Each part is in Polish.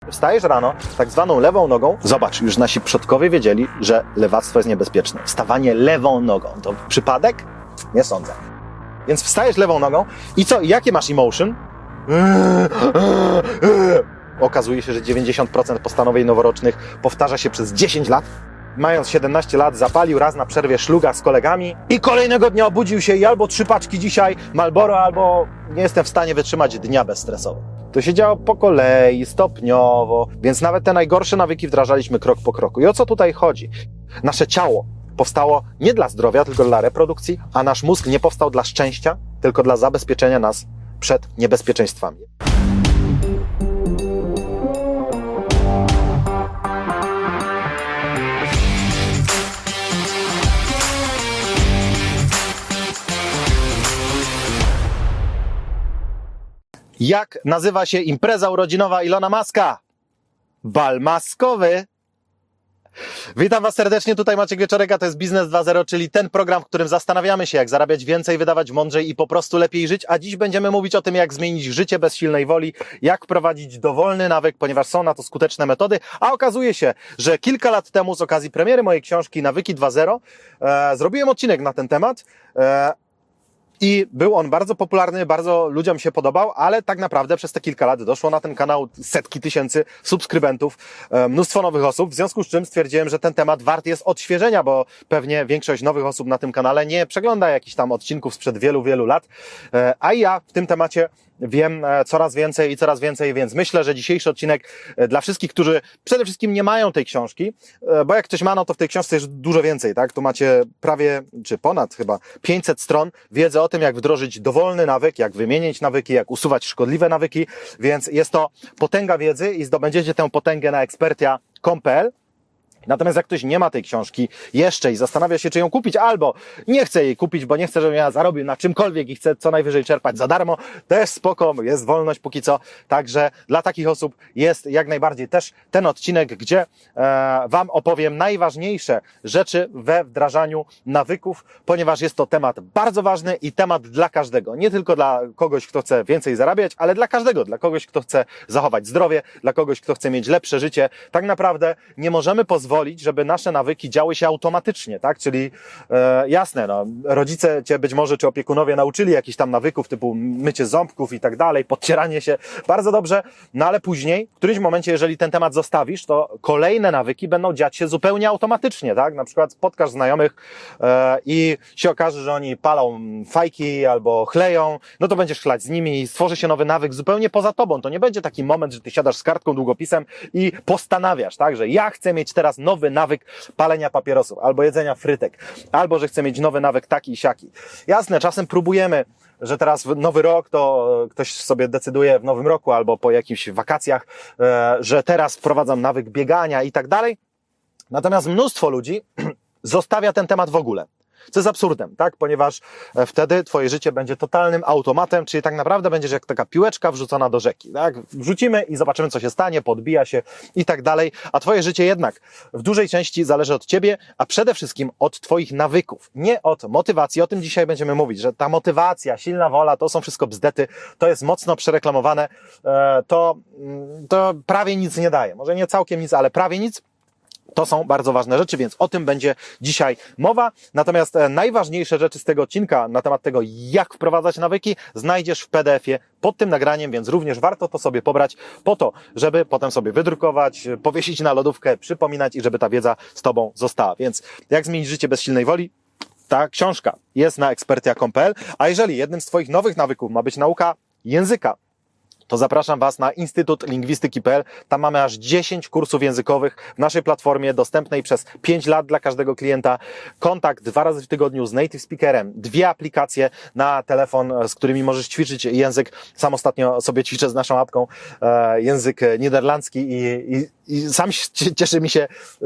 Wstajesz rano tak zwaną lewą nogą. Zobacz, już nasi przodkowie wiedzieli, że lewactwo jest niebezpieczne. Wstawanie lewą nogą. To przypadek? Nie sądzę. Więc wstajesz lewą nogą i co? Jakie masz emotion? Okazuje się, że 90% postanowień noworocznych powtarza się przez 10 lat. Mając 17 lat zapalił raz na przerwie szluga z kolegami i kolejnego dnia obudził się i albo 3 paczki dzisiaj Marlboro, albo nie jestem w stanie wytrzymać dnia bezstresowo. To się działo po kolei, stopniowo, więc nawet te najgorsze nawyki wdrażaliśmy krok po kroku. I o co tutaj chodzi? Nasze ciało powstało nie dla zdrowia, tylko dla reprodukcji, a nasz mózg nie powstał dla szczęścia, tylko dla zabezpieczenia nas przed niebezpieczeństwami. Jak nazywa się impreza urodzinowa Ilona Muska? Bal maskowy. Witam Was serdecznie, tutaj Maciek Wieczorek, a to jest Biznes 2.0, czyli ten program, w którym zastanawiamy się, jak zarabiać więcej, wydawać mądrzej i po prostu lepiej żyć, a dziś będziemy mówić o tym, jak zmienić życie bez silnej woli, jak wprowadzić dowolny nawyk, ponieważ są na to skuteczne metody, a okazuje się, że kilka lat temu z okazji premiery mojej książki Nawyki 2.0 zrobiłem odcinek na ten temat, i był on bardzo popularny, bardzo ludziom się podobał, ale tak naprawdę przez te kilka lat doszło na ten kanał setki tysięcy subskrybentów, mnóstwo nowych osób, w związku z czym stwierdziłem, że ten temat wart jest odświeżenia, bo pewnie większość nowych osób na tym kanale nie przegląda jakichś tam odcinków sprzed wielu, wielu lat, a ja w tym temacie wiem coraz więcej, więc myślę, że dzisiejszy odcinek dla wszystkich, którzy przede wszystkim nie mają tej książki, bo jak ktoś ma, no to w tej książce jest dużo więcej, tak? Tu macie prawie, czy ponad chyba 500 stron wiedzy o tym, jak wdrożyć dowolny nawyk, jak wymienić nawyki, jak usuwać szkodliwe nawyki, więc jest to potęga wiedzy i zdobędziecie tę potęgę na expertia.com.pl. Natomiast jak ktoś nie ma tej książki jeszcze i zastanawia się, czy ją kupić, albo nie chce jej kupić, bo nie chce, żebym ja zarobił na czymkolwiek i chce co najwyżej czerpać za darmo, też spoko, jest wolność póki co. Także dla takich osób jest jak najbardziej też ten odcinek, gdzie Wam opowiem najważniejsze rzeczy we wdrażaniu nawyków, ponieważ jest to temat bardzo ważny i temat dla każdego. Nie tylko dla kogoś, kto chce więcej zarabiać, ale dla każdego. Dla kogoś, kto chce zachować zdrowie, dla kogoś, kto chce mieć lepsze życie. Tak naprawdę nie możemy pozwolić, żeby nasze nawyki działy się automatycznie, tak? Czyli jasne, no, rodzice Cię być może, czy opiekunowie nauczyli jakichś tam nawyków typu mycie ząbków i tak dalej, podcieranie się, bardzo dobrze, no ale później, w którymś momencie, jeżeli ten temat zostawisz, to kolejne nawyki będą dziać się zupełnie automatycznie, tak? Na przykład spotkasz znajomych i się okaże, że oni palą fajki albo chleją, no to będziesz chlać z nimi i stworzy się nowy nawyk zupełnie poza Tobą. To nie będzie taki moment, że Ty siadasz z kartką, długopisem i postanawiasz, tak? Że ja chcę mieć teraz nowy nawyk palenia papierosów, albo jedzenia frytek, albo że chcę mieć nowy nawyk taki i siaki. Jasne, czasem próbujemy, że teraz w nowy rok to ktoś sobie decyduje w nowym roku, albo po jakichś wakacjach, że teraz wprowadzam nawyk biegania i tak dalej. Natomiast mnóstwo ludzi zostawia ten temat w ogóle. Co jest absurdem, tak? Ponieważ wtedy Twoje życie będzie totalnym automatem, czyli tak naprawdę będziesz jak taka piłeczka wrzucona do rzeki, tak? Wrzucimy i zobaczymy, co się stanie, podbija się i tak dalej, a Twoje życie jednak w dużej części zależy od Ciebie, a przede wszystkim od Twoich nawyków, nie od motywacji. O tym dzisiaj będziemy mówić, że ta motywacja, silna wola, to są wszystko bzdety, to jest mocno przereklamowane, to prawie nic nie daje. Może nie całkiem nic, ale prawie nic. To są bardzo ważne rzeczy, więc o tym będzie dzisiaj mowa. Natomiast najważniejsze rzeczy z tego odcinka na temat tego, jak wprowadzać nawyki, znajdziesz w PDF-ie pod tym nagraniem, więc również warto to sobie pobrać po to, żeby potem sobie wydrukować, powiesić na lodówkę, przypominać i żeby ta wiedza z Tobą została. Więc jak zmienić życie bez silnej woli? Ta książka jest na expertia.com.pl, a jeżeli jednym z Twoich nowych nawyków ma być nauka języka, to zapraszam Was na Instytut Lingwistyki.pl. Tam mamy aż 10 kursów językowych w naszej platformie, dostępnej przez 5 lat dla każdego klienta. Kontakt 2 razy w tygodniu z native speakerem, 2 aplikacje na telefon, z którymi możesz ćwiczyć język. Sam ostatnio sobie ćwiczę z naszą apką język niderlandzki i sam cieszy mi się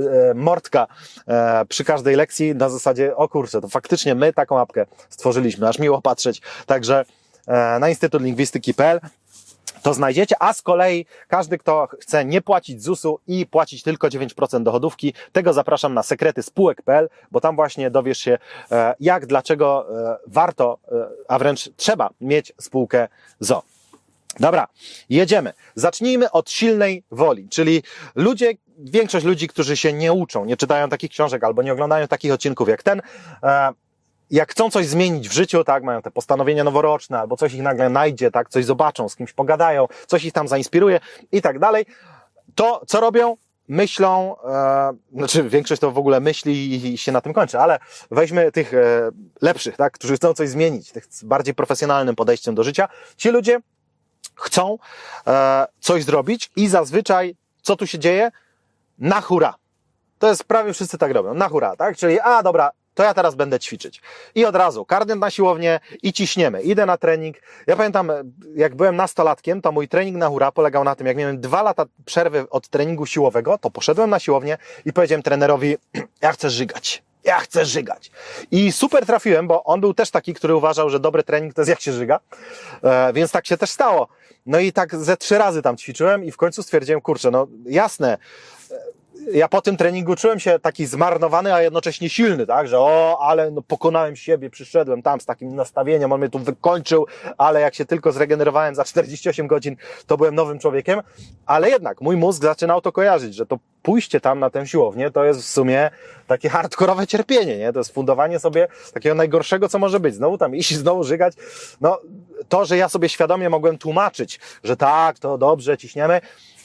mordka przy każdej lekcji na zasadzie, o kurczę, to faktycznie my taką apkę stworzyliśmy, aż miło patrzeć. Także na Instytut Lingwistyki.pl to znajdziecie, a z kolei każdy, kto chce nie płacić ZUS-u i płacić tylko 9% dochodówki, tego zapraszam na sekretyspółek.pl, bo tam właśnie dowiesz się, jak, dlaczego warto, a wręcz trzeba mieć spółkę ZO. Dobra, jedziemy. Zacznijmy od silnej woli, czyli większość ludzi, którzy się nie uczą, nie czytają takich książek albo nie oglądają takich odcinków jak ten, jak chcą coś zmienić w życiu, tak, mają te postanowienia noworoczne albo coś ich nagle najdzie, tak, coś zobaczą, z kimś pogadają, coś ich tam zainspiruje i tak dalej, to co robią? Myślą, większość to w ogóle myśli i się na tym kończy, ale weźmy tych lepszych, tak, którzy chcą coś zmienić, tych z bardziej profesjonalnym podejściem do życia. Ci ludzie chcą coś zrobić i zazwyczaj, co tu się dzieje? Na hura. To jest prawie wszyscy tak robią, na hura, tak? Czyli, dobra, to ja teraz będę ćwiczyć. I od razu kardian na siłownię i ciśniemy. Idę na trening. Ja pamiętam, jak byłem nastolatkiem, to mój trening na hura polegał na tym, jak miałem 2 lata przerwy od treningu siłowego, to poszedłem na siłownię i powiedziałem trenerowi, ja chcę żygać. I super trafiłem, bo on był też taki, który uważał, że dobry trening to jest jak się żyga, więc tak się też stało. No i tak ze 3 razy tam ćwiczyłem i w końcu stwierdziłem, kurczę, no jasne, ja po tym treningu czułem się taki zmarnowany, a jednocześnie silny, tak, że ale no pokonałem siebie, przyszedłem tam z takim nastawieniem, on mnie tu wykończył, ale jak się tylko zregenerowałem za 48 godzin, to byłem nowym człowiekiem, ale jednak mój mózg zaczynał to kojarzyć, że to pójście tam na tę siłownię to jest w sumie takie hardkorowe cierpienie, nie? To jest fundowanie sobie takiego najgorszego, co może być. Znowu tam iść, znowu żygać. No, to, że ja sobie świadomie mogłem tłumaczyć, że tak, to dobrze, ciśniemy,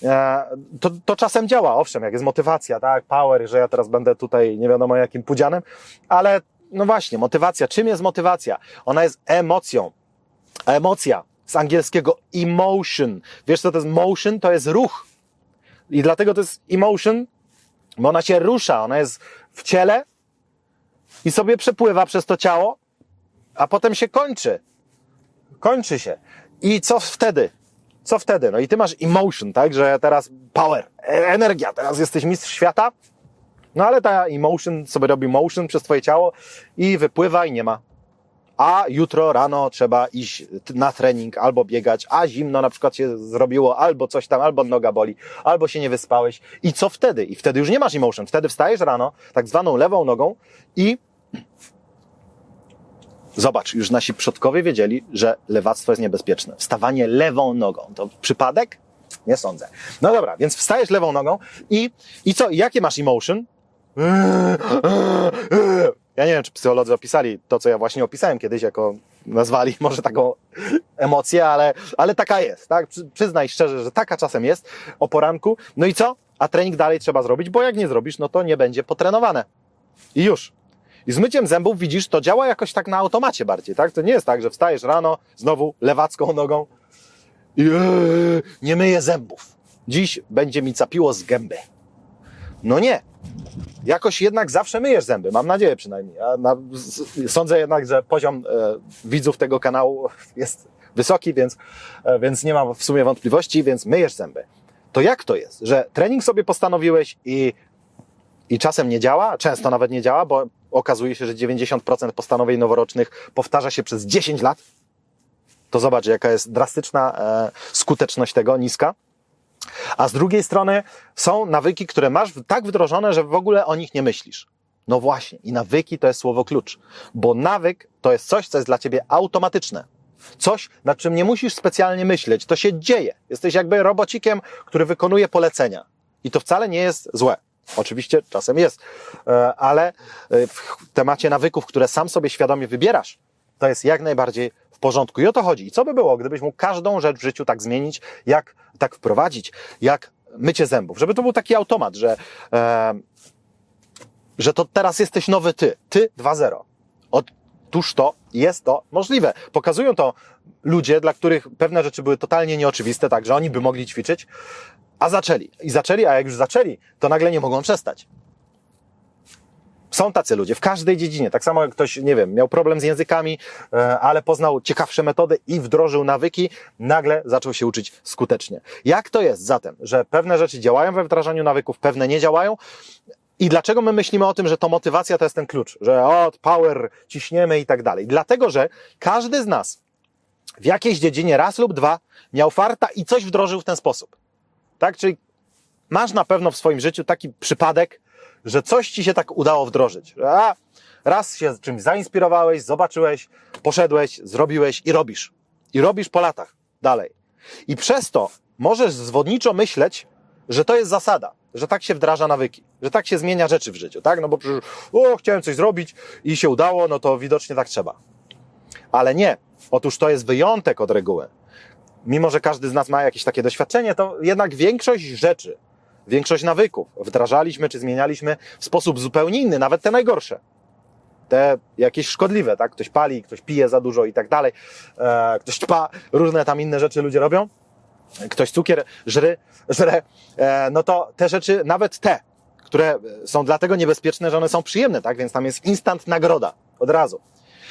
to czasem działa, owszem, jak jest motywacja, tak, power, że ja teraz będę tutaj nie wiadomo jakim pudzianem, ale no właśnie, motywacja. Czym jest motywacja? Ona jest emocją. A emocja z angielskiego emotion. Wiesz co to jest motion? To jest ruch. I dlatego to jest emotion, bo ona się rusza, ona jest w ciele i sobie przepływa przez to ciało, a potem się kończy. Kończy się. I co wtedy? Co wtedy? No i ty masz emotion, tak, że teraz power, energia, teraz jesteś mistrz świata, no ale ta emotion sobie robi motion przez twoje ciało i wypływa i nie ma. A jutro rano trzeba iść na trening albo biegać, a zimno na przykład się zrobiło, albo coś tam, albo noga boli, albo się nie wyspałeś. I co wtedy? I wtedy już nie masz emotion. Wtedy wstajesz rano tak zwaną lewą nogą i zobacz, już nasi przodkowie wiedzieli, że lewactwo jest niebezpieczne. Wstawanie lewą nogą. To przypadek? Nie sądzę. No dobra, więc wstajesz lewą nogą i co? Jakie masz emotion? Ja nie wiem, czy psycholodzy opisali to, co ja właśnie opisałem kiedyś, jako nazwali może taką emocję, ale taka jest, tak? Przyznaj szczerze, że taka czasem jest o poranku. No i co? A trening dalej trzeba zrobić, bo jak nie zrobisz, no to nie będzie potrenowane. I już. I z myciem zębów, widzisz, to działa jakoś tak na automacie bardziej, tak? To nie jest tak, że wstajesz rano, znowu lewacką nogą i nie myję zębów. Dziś będzie mi capiło z gęby. No nie. Jakoś jednak zawsze myjesz zęby, mam nadzieję przynajmniej. Sądzę jednak, że poziom widzów tego kanału jest wysoki, więc nie mam w sumie wątpliwości, więc myjesz zęby. To jak to jest, że trening sobie postanowiłeś i czasem nie działa, często nawet nie działa, bo okazuje się, że 90% postanowień noworocznych powtarza się przez 10 lat. To zobacz, jaka jest drastyczna skuteczność tego, niska. A z drugiej strony są nawyki, które masz tak wdrożone, że w ogóle o nich nie myślisz. No właśnie, i nawyki to jest słowo klucz, bo nawyk to jest coś, co jest dla ciebie automatyczne. Coś, nad czym nie musisz specjalnie myśleć, to się dzieje. Jesteś jakby robocikiem, który wykonuje polecenia. I to wcale nie jest złe. Oczywiście czasem jest, ale w temacie nawyków, które sam sobie świadomie wybierasz, to jest jak najbardziej w porządku. I o to chodzi. I co by było, gdybyś mógł każdą rzecz w życiu tak zmienić, tak wprowadzić, jak mycie zębów? Żeby to był taki automat, że to teraz jesteś nowy ty 2.0. Otóż jest to możliwe. Pokazują to ludzie, dla których pewne rzeczy były totalnie nieoczywiste, tak, że oni by mogli ćwiczyć, a jak już zaczęli, to nagle nie mogą przestać. Są tacy ludzie w każdej dziedzinie. Tak samo jak ktoś, nie wiem, miał problem z językami, ale poznał ciekawsze metody i wdrożył nawyki, nagle zaczął się uczyć skutecznie. Jak to jest zatem, że pewne rzeczy działają we wdrażaniu nawyków, pewne nie działają? I dlaczego my myślimy o tym, że to motywacja to jest ten klucz, że power, ciśniemy i tak dalej? Dlatego, że każdy z nas w jakiejś dziedzinie raz lub dwa miał farta i coś wdrożył w ten sposób. Tak? Czyli masz na pewno w swoim życiu taki przypadek, że coś ci się tak udało wdrożyć. Raz się czymś zainspirowałeś, zobaczyłeś, poszedłeś, zrobiłeś i robisz. I robisz po latach dalej. I przez to możesz zwodniczo myśleć, że to jest zasada, że tak się wdraża nawyki, że tak się zmienia rzeczy w życiu, tak? No bo przecież, chciałem coś zrobić i się udało, no to widocznie tak trzeba. Ale nie. Otóż to jest wyjątek od reguły. Mimo że każdy z nas ma jakieś takie doświadczenie, to jednak większość rzeczy, większość nawyków wdrażaliśmy czy zmienialiśmy w sposób zupełnie inny, nawet te najgorsze. Te jakieś szkodliwe, tak? Ktoś pali, ktoś pije za dużo i tak dalej, ktoś ćpa, różne tam inne rzeczy ludzie robią, ktoś cukier żre, no to te rzeczy, nawet te, które są dlatego niebezpieczne, że one są przyjemne, tak? Więc tam jest instant nagroda, od razu.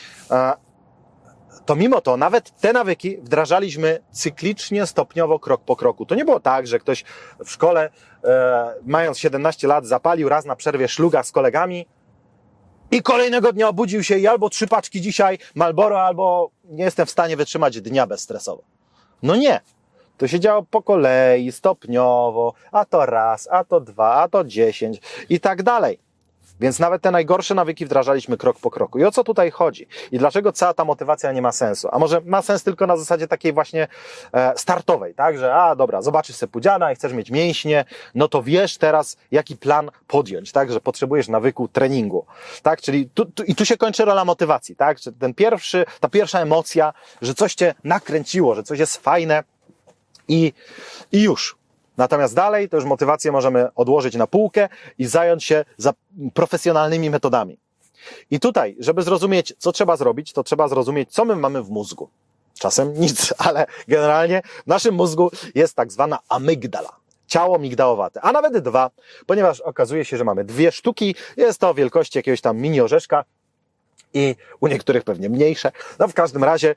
To mimo to nawet te nawyki wdrażaliśmy cyklicznie, stopniowo, krok po kroku. To nie było tak, że ktoś w szkole, mając 17 lat, zapalił raz na przerwie szluga z kolegami i kolejnego dnia obudził się i albo 3 paczki dzisiaj Marlboro, albo nie jestem w stanie wytrzymać dnia bezstresowo. No nie. To się działo po kolei, stopniowo, a to raz, a to 2, a to 10 i tak dalej. Więc nawet te najgorsze nawyki wdrażaliśmy krok po kroku. I o co tutaj chodzi? I dlaczego cała ta motywacja nie ma sensu? A może ma sens tylko na zasadzie takiej właśnie startowej, tak? Że dobra, zobaczysz sobie pudziana i chcesz mieć mięśnie, no to wiesz teraz, jaki plan podjąć, tak? Że potrzebujesz nawyku treningu, tak? Czyli tu się kończy rola motywacji, tak? Że ta pierwsza emocja, że coś cię nakręciło, że coś jest fajne i już. Natomiast dalej to już motywację możemy odłożyć na półkę i zająć się profesjonalnymi metodami. I tutaj, żeby zrozumieć, co trzeba zrobić, to trzeba zrozumieć, co my mamy w mózgu. Czasem nic, ale generalnie w naszym mózgu jest tak zwana amygdala, ciało migdałowate, a nawet 2, ponieważ okazuje się, że mamy 2 sztuki, jest to wielkości jakiegoś tam mini orzeszka i u niektórych pewnie mniejsze. No w każdym razie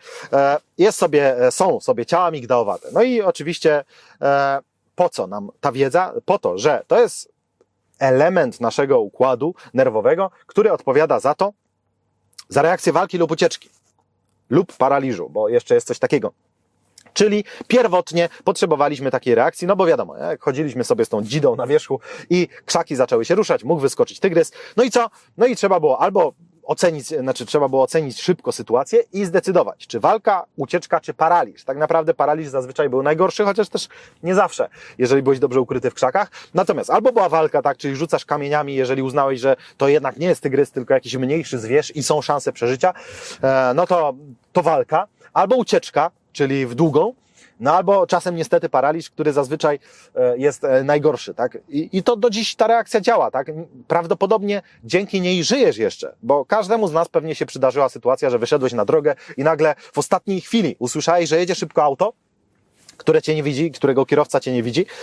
są sobie ciała migdałowate. No i oczywiście po co nam ta wiedza? Po to, że to jest element naszego układu nerwowego, który odpowiada za reakcję walki lub ucieczki lub paraliżu, bo jeszcze jest coś takiego. Czyli pierwotnie potrzebowaliśmy takiej reakcji, no bo wiadomo, jak chodziliśmy sobie z tą dzidą na wierzchu i krzaki zaczęły się ruszać, mógł wyskoczyć tygrys, no i co? No i trzeba było trzeba było ocenić szybko sytuację i zdecydować, czy walka, ucieczka, czy paraliż. Tak naprawdę paraliż zazwyczaj był najgorszy, chociaż też nie zawsze, jeżeli byłeś dobrze ukryty w krzakach. Natomiast albo była walka, tak, czyli rzucasz kamieniami, jeżeli uznałeś, że to jednak nie jest tygrys, tylko jakiś mniejszy zwierz i są szanse przeżycia, no to walka, albo ucieczka, czyli w długą, no albo czasem niestety paraliż, który zazwyczaj jest najgorszy, tak? I to do dziś ta reakcja działa, tak? Prawdopodobnie dzięki niej żyjesz jeszcze, bo każdemu z nas pewnie się przydarzyła sytuacja, że wyszedłeś na drogę i nagle w ostatniej chwili usłyszałeś, że jedzie szybko auto, które cię nie widzi, którego kierowca cię nie widzi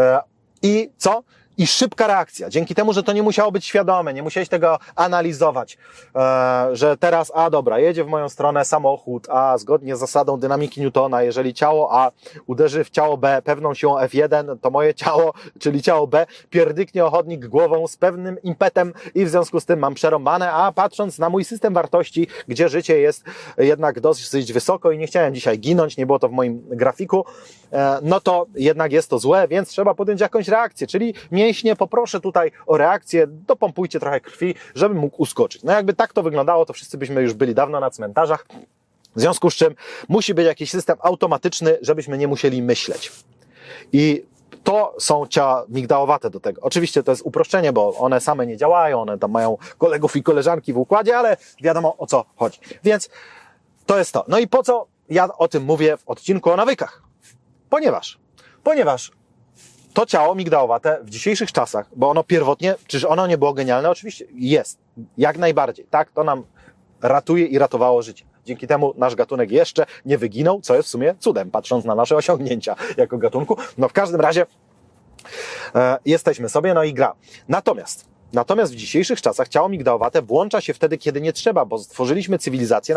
i co? I szybka reakcja. Dzięki temu, że to nie musiało być świadome, nie musiałeś tego analizować, że teraz, dobra, jedzie w moją stronę samochód, zgodnie z zasadą dynamiki Newtona, jeżeli ciało A uderzy w ciało B pewną siłą F1, to moje ciało, czyli ciało B, pierdyknie o chodnik głową z pewnym impetem i w związku z tym mam przerąbane, a patrząc na mój system wartości, gdzie życie jest jednak dosyć wysoko i nie chciałem dzisiaj ginąć, nie było to w moim grafiku, no to jednak jest to złe, więc trzeba podjąć jakąś reakcję, czyli mięśnie, poproszę tutaj o reakcję, dopompujcie trochę krwi, żebym mógł uskoczyć. No jakby tak to wyglądało, to wszyscy byśmy już byli dawno na cmentarzach, w związku z czym musi być jakiś system automatyczny, żebyśmy nie musieli myśleć. I to są ciała migdałowate do tego. Oczywiście to jest uproszczenie, bo one same nie działają, one tam mają kolegów i koleżanki w układzie, ale wiadomo o co chodzi. Więc to jest to. No i po co ja o tym mówię w odcinku o nawykach? Ponieważ to ciało migdałowate w dzisiejszych czasach, bo ono pierwotnie, czyż ono nie było genialne? Oczywiście jest, jak najbardziej. Tak, to nam ratuje i ratowało życie. Dzięki temu nasz gatunek jeszcze nie wyginął, co jest w sumie cudem, patrząc na nasze osiągnięcia jako gatunku. No w każdym razie jesteśmy sobie, no i gra. Natomiast w dzisiejszych czasach ciało migdałowate włącza się wtedy, kiedy nie trzeba, bo stworzyliśmy cywilizację,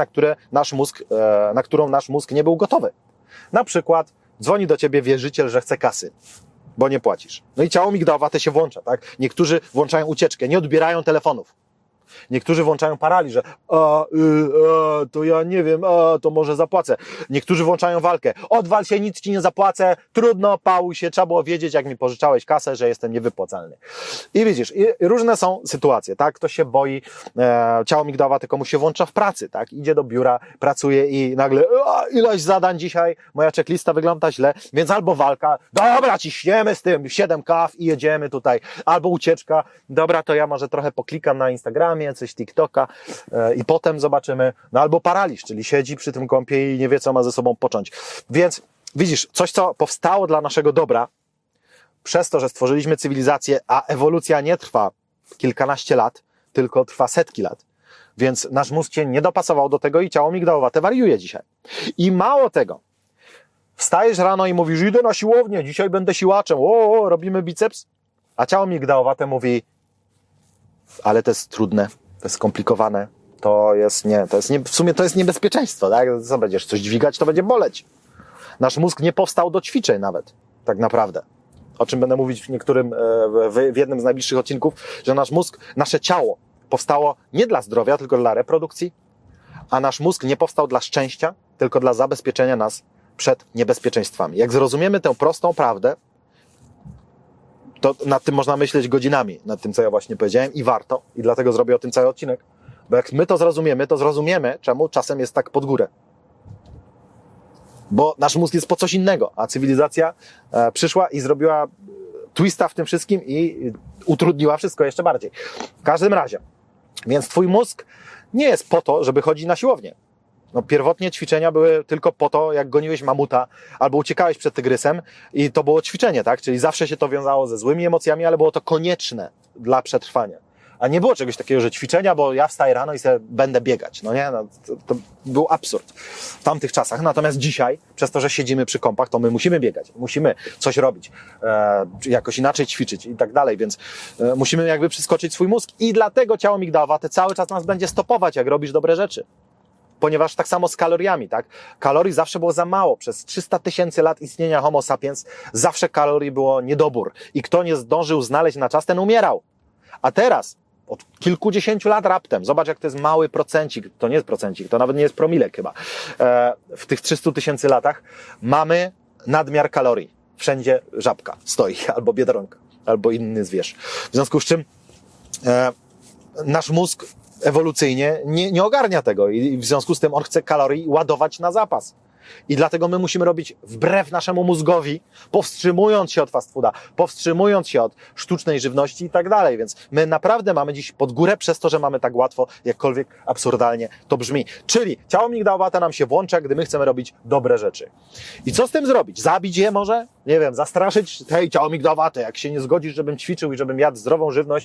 na którą nasz mózg nie był gotowy. Na przykład dzwoni do ciebie wierzyciel, że chce kasy, bo nie płacisz. No i ciało migdałowate się włącza, tak? Niektórzy włączają ucieczkę, nie odbierają telefonów. Niektórzy włączają paraliż, że to ja nie wiem, to może zapłacę. Niektórzy włączają walkę. Odwal się, nic ci nie zapłacę, trudno, pałuj się, trzeba było wiedzieć, jak mi pożyczałeś kasę, że jestem niewypłacalny. I widzisz, różne są sytuacje, tak? Ktoś się boi, ciało migdałowate komuś się włącza w pracy, tak? Idzie do biura, pracuje i nagle ilość zadań dzisiaj, moja checklista wygląda źle, więc albo walka, dobra, ciśniemy z tym, 7 kaw i jedziemy tutaj, albo ucieczka, dobra, to ja może trochę poklikam na Instagramie, coś TikToka i potem zobaczymy, no albo paraliż, czyli siedzi przy tym kąpie i nie wie, co ma ze sobą począć. Więc widzisz, coś, co powstało dla naszego dobra, przez to, że stworzyliśmy cywilizację, a ewolucja nie trwa kilkanaście lat, tylko trwa setki lat. Więc nasz mózg się nie dopasował do tego i ciało migdałowate wariuje dzisiaj. I mało tego, wstajesz rano i mówisz, idę na siłownię, dzisiaj będę siłaczem, robimy biceps, a ciało migdałowate mówi, ale to jest trudne, to jest skomplikowane, w sumie to jest niebezpieczeństwo, tak? Co będziesz coś dźwigać, to będzie boleć. Nasz mózg nie powstał do ćwiczeń nawet, tak naprawdę. O czym będę mówić w jednym z najbliższych odcinków, że nasz mózg, nasze ciało powstało nie dla zdrowia, tylko dla reprodukcji, a nasz mózg nie powstał dla szczęścia, tylko dla zabezpieczenia nas przed niebezpieczeństwami. Jak zrozumiemy tę prostą prawdę, to nad tym można myśleć godzinami, nad tym, co ja właśnie powiedziałem i warto, i dlatego zrobię o tym cały odcinek, bo jak my to zrozumiemy, czemu czasem jest tak pod górę. Bo nasz mózg jest po coś innego, a cywilizacja przyszła i zrobiła twista w tym wszystkim i utrudniła wszystko jeszcze bardziej. W każdym razie, więc twój mózg nie jest po to, żeby chodzić na siłownię. No, pierwotnie ćwiczenia były tylko po to, jak goniłeś mamuta albo uciekałeś przed tygrysem i to było ćwiczenie, tak? Czyli zawsze się to wiązało ze złymi emocjami, ale było to konieczne dla przetrwania. A nie było czegoś takiego, że ćwiczenia, bo ja wstaję rano i sobie będę biegać. No nie? No, to był absurd w tamtych czasach. Natomiast dzisiaj, przez to, że siedzimy przy kąpach, to my musimy biegać, musimy coś robić, jakoś inaczej ćwiczyć i tak dalej, więc musimy jakby przeskoczyć swój mózg i dlatego ciało migdałowate cały czas nas będzie stopować, jak robisz dobre rzeczy. Ponieważ tak samo z kaloriami, tak? Kalorii zawsze było za mało. Przez 300 000 lat istnienia Homo sapiens zawsze kalorii było niedobór. I kto nie zdążył znaleźć na czas, ten umierał. A teraz, od kilkudziesięciu lat raptem, zobacz, jak to jest mały procencik, to nie jest procencik, to nawet nie jest promilek chyba. W tych 300 000 latach mamy nadmiar kalorii. Wszędzie żabka stoi, albo biedronka, albo inny zwierz. W związku z czym nasz mózg ewolucyjnie nie ogarnia tego i w związku z tym on chce kalorii ładować na zapas. I dlatego my musimy robić wbrew naszemu mózgowi, powstrzymując się od fast fooda, powstrzymując się od sztucznej żywności i tak dalej. Więc my naprawdę mamy dziś pod górę przez to, że mamy tak łatwo, jakkolwiek absurdalnie to brzmi. Czyli ciało migdałowate nam się włącza, gdy my chcemy robić dobre rzeczy. I co z tym zrobić? Zabić je może? Nie wiem, zastraszyć? Hej, ciało migdałowate, jak się nie zgodzisz, żebym ćwiczył i żebym jadł zdrową żywność,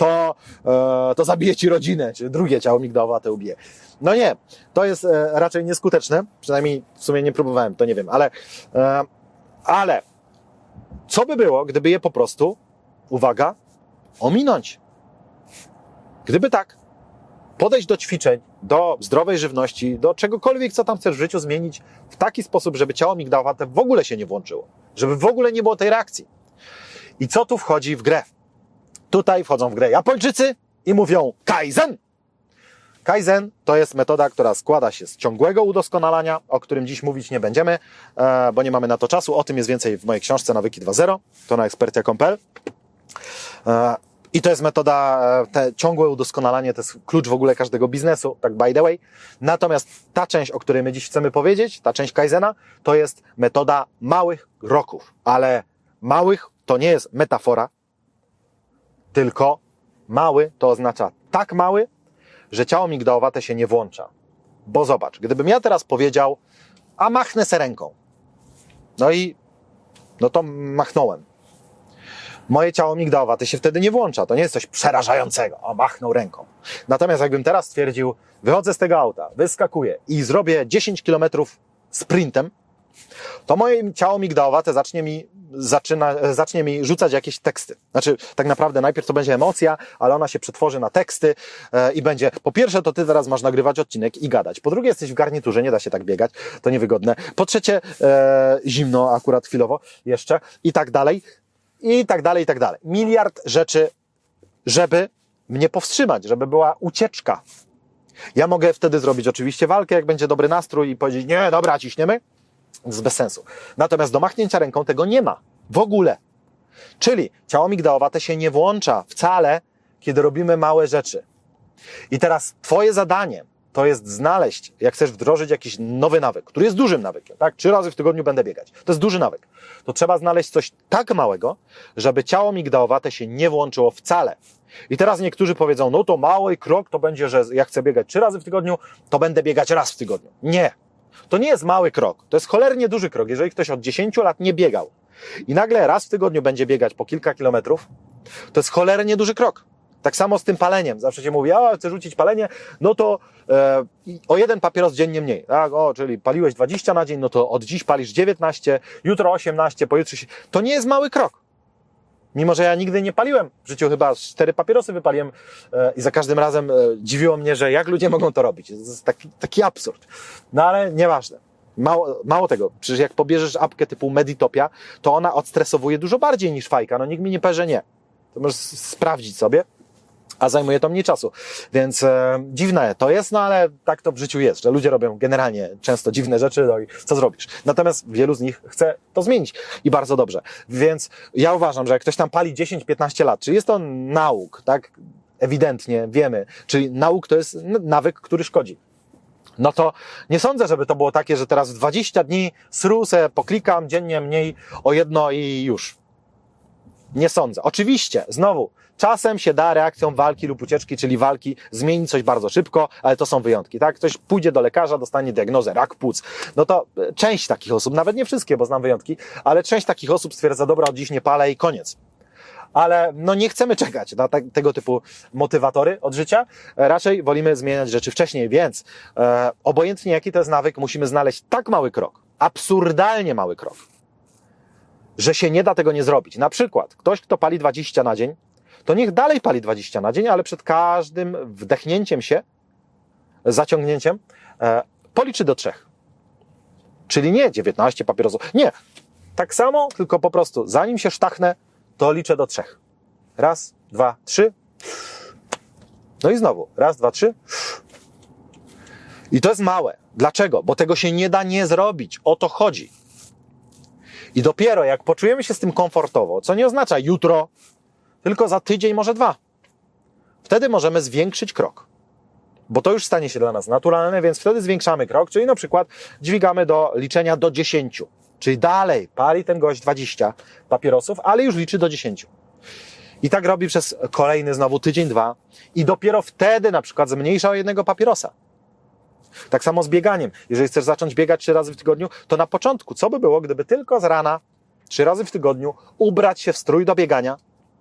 to zabiję ci rodzinę, czy drugie ciało migdałowate ubije. No nie, to jest raczej nieskuteczne, przynajmniej w sumie nie próbowałem, to nie wiem, ale co by było, gdyby je po prostu, uwaga, ominąć? Gdyby tak, podejść do ćwiczeń, do zdrowej żywności, do czegokolwiek, co tam chcesz w życiu zmienić w taki sposób, żeby ciało migdałowate w ogóle się nie włączyło, żeby w ogóle nie było tej reakcji. I co tu wchodzi w grę? Tutaj wchodzą w grę Japończycy i mówią Kaizen. Kaizen to jest metoda, która składa się z ciągłego udoskonalania, o którym dziś mówić nie będziemy, bo nie mamy na to czasu. O tym jest więcej w mojej książce Nawyki 2.0, to na ekspertia.pl. I to jest metoda, te ciągłe udoskonalanie, to jest klucz w ogóle każdego biznesu, tak by the way. Natomiast ta część, o której my dziś chcemy powiedzieć, ta część Kaizena, to jest metoda małych kroków. Ale małych to nie jest metafora, tylko mały to oznacza tak mały, że ciało migdałowate się nie włącza. Bo zobacz, gdybym ja teraz powiedział, a machnę se ręką. No to machnąłem. Moje ciało migdałowate się wtedy nie włącza. To nie jest coś przerażającego. O, machnął ręką. Natomiast jakbym teraz stwierdził, wychodzę z tego auta, wyskakuję i zrobię 10 km sprintem, to moje ciało migdałowate zacznie mi rzucać jakieś teksty. Znaczy, tak naprawdę najpierw to będzie emocja, ale ona się przetworzy na teksty i będzie, po pierwsze, to ty teraz masz nagrywać odcinek i gadać. Po drugie, jesteś w garniturze, nie da się tak biegać, to niewygodne. Po trzecie, zimno akurat chwilowo jeszcze i tak dalej, i tak dalej, i tak dalej. Miliard rzeczy, żeby mnie powstrzymać, żeby była ucieczka. Ja mogę wtedy zrobić oczywiście walkę, jak będzie dobry nastrój i powiedzieć, nie, dobra, ciśniemy. To jest bez sensu. Natomiast do machnięcia ręką tego nie ma. W ogóle. Czyli ciało migdałowate się nie włącza wcale, kiedy robimy małe rzeczy. I teraz twoje zadanie to jest znaleźć, jak chcesz wdrożyć jakiś nowy nawyk, który jest dużym nawykiem, tak? 3 razy w tygodniu będę biegać. To jest duży nawyk. To trzeba znaleźć coś tak małego, żeby ciało migdałowate się nie włączyło wcale. I teraz niektórzy powiedzą, no to mały krok to będzie, że jak chcę biegać 3 razy w tygodniu, to będę biegać raz w tygodniu. Nie. To nie jest mały krok. To jest cholernie duży krok. Jeżeli ktoś od 10 lat nie biegał i nagle raz w tygodniu będzie biegać po kilka kilometrów, to jest cholernie duży krok. Tak samo z tym paleniem. Zawsze się mówi, chcę rzucić palenie, no to o 1 papieros dziennie mniej. Tak? Czyli paliłeś 20 na dzień, no to od dziś palisz 19, jutro 18, pojutrze się... To nie jest mały krok. Mimo że ja nigdy nie paliłem. W życiu chyba 4 papierosy wypaliłem i za każdym razem dziwiło mnie, że jak ludzie mogą to robić. To jest taki absurd. No ale nieważne. Mało tego. Przecież jak pobierzesz apkę typu Meditopia, to ona odstresowuje dużo bardziej niż fajka. No nikt mi nie powie, że nie. To możesz sprawdzić sobie. A zajmuje to mniej czasu. Więc dziwne to jest, no ale tak to w życiu jest, że ludzie robią generalnie często dziwne rzeczy, no i co zrobisz? Natomiast wielu z nich chce to zmienić i bardzo dobrze. Więc ja uważam, że jak ktoś tam pali 10-15 lat, czy jest to nauk, tak? Ewidentnie wiemy, czyli nauk to jest nawyk, który szkodzi. No to nie sądzę, żeby to było takie, że teraz w 20 dni se poklikam dziennie mniej o 1 i już. Nie sądzę. Oczywiście, znowu, czasem się da reakcją walki lub ucieczki, czyli walki, zmienić coś bardzo szybko, ale to są wyjątki, tak? Ktoś pójdzie do lekarza, dostanie diagnozę rak płuc. No to część takich osób, nawet nie wszystkie, bo znam wyjątki, ale część takich osób stwierdza, dobra, od dziś nie palę i koniec. Ale no nie chcemy czekać na tego typu motywatory od życia, raczej wolimy zmieniać rzeczy wcześniej, więc obojętnie jaki to jest nawyk, musimy znaleźć tak mały krok, absurdalnie mały krok, że się nie da tego nie zrobić. Na przykład ktoś, kto pali 20 na dzień, to niech dalej pali 20 na dzień, ale przed każdym wdechnięciem się, zaciągnięciem, policzy do 3. Czyli nie 19 papierosów. Nie. Tak samo, tylko po prostu zanim się sztachnę, to liczę do 3. 1, 2, 3. No i znowu. 1, 2, 3. I to jest małe. Dlaczego? Bo tego się nie da nie zrobić. O to chodzi. I dopiero jak poczujemy się z tym komfortowo, co nie oznacza jutro, tylko za tydzień, może 2. Wtedy możemy zwiększyć krok. Bo to już stanie się dla nas naturalne, więc wtedy zwiększamy krok, czyli na przykład dźwigamy do liczenia do 10. Czyli dalej pali ten gość 20 papierosów, ale już liczy do 10. I tak robi przez kolejny znowu tydzień, 2 i dopiero wtedy na przykład zmniejsza o 1 papierosa. Tak samo z bieganiem. Jeżeli chcesz zacząć biegać 3 razy w tygodniu, to na początku co by było, gdyby tylko z rana 3 razy w tygodniu ubrać się w strój do biegania,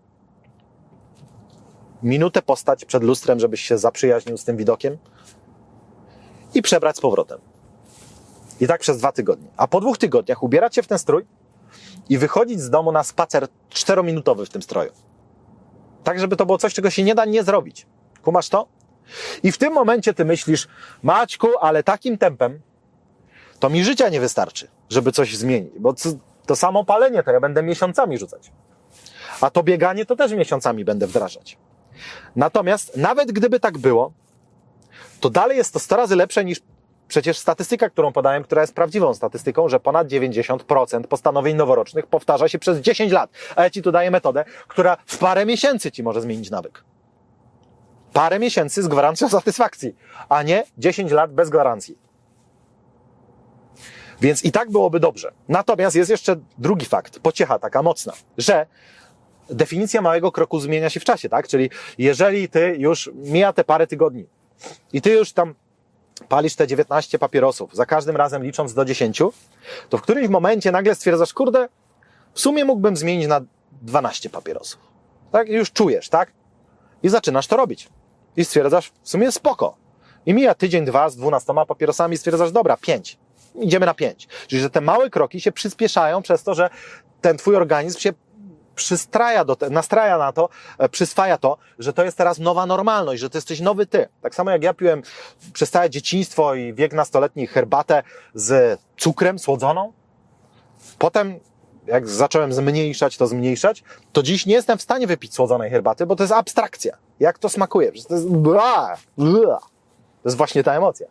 minutę postać przed lustrem, żebyś się zaprzyjaźnił z tym widokiem i przebrać z powrotem. I tak przez 2 tygodnie. A po 2 tygodniach ubierać się w ten strój i wychodzić z domu na spacer 4-minutowy w tym stroju. Tak, żeby to było coś, czego się nie da nie zrobić. Kumasz to? I w tym momencie ty myślisz, Maćku, ale takim tempem to mi życia nie wystarczy, żeby coś zmienić. Bo to samo palenie to ja będę miesiącami rzucać. A to bieganie to też miesiącami będę wdrażać. Natomiast nawet gdyby tak było, to dalej jest to 100 razy lepsze niż przecież statystyka, którą podałem, która jest prawdziwą statystyką, że ponad 90% postanowień noworocznych powtarza się przez 10 lat. A ja ci tu daję metodę, która w parę miesięcy ci może zmienić nawyk. Parę miesięcy z gwarancją satysfakcji, a nie 10 lat bez gwarancji. Więc i tak byłoby dobrze. Natomiast jest jeszcze drugi fakt, pociecha taka mocna, że definicja małego kroku zmienia się w czasie, tak? Czyli jeżeli ty już mija te parę tygodni i ty już tam palisz te 19 papierosów, za każdym razem licząc do 10, to w którymś momencie nagle stwierdzasz, kurde, w sumie mógłbym zmienić na 12 papierosów. Tak? I już czujesz, tak? I zaczynasz to robić. I stwierdzasz, w sumie spoko. I mija tydzień, 2 z 12 papierosami i stwierdzasz, dobra, 5. Idziemy na 5. Czyli, że te małe kroki się przyspieszają przez to, że ten twój organizm się nastraja na to, przyswaja to, że to jest teraz nowa normalność, że to jesteś nowy ty. Tak samo jak ja piłem przez całe dzieciństwo i wiek nastoletni herbatę z cukrem słodzoną. Potem jak zacząłem zmniejszać, to dziś nie jestem w stanie wypić słodzonej herbaty, bo to jest abstrakcja. Jak to smakuje? To jest to jest właśnie ta emocja.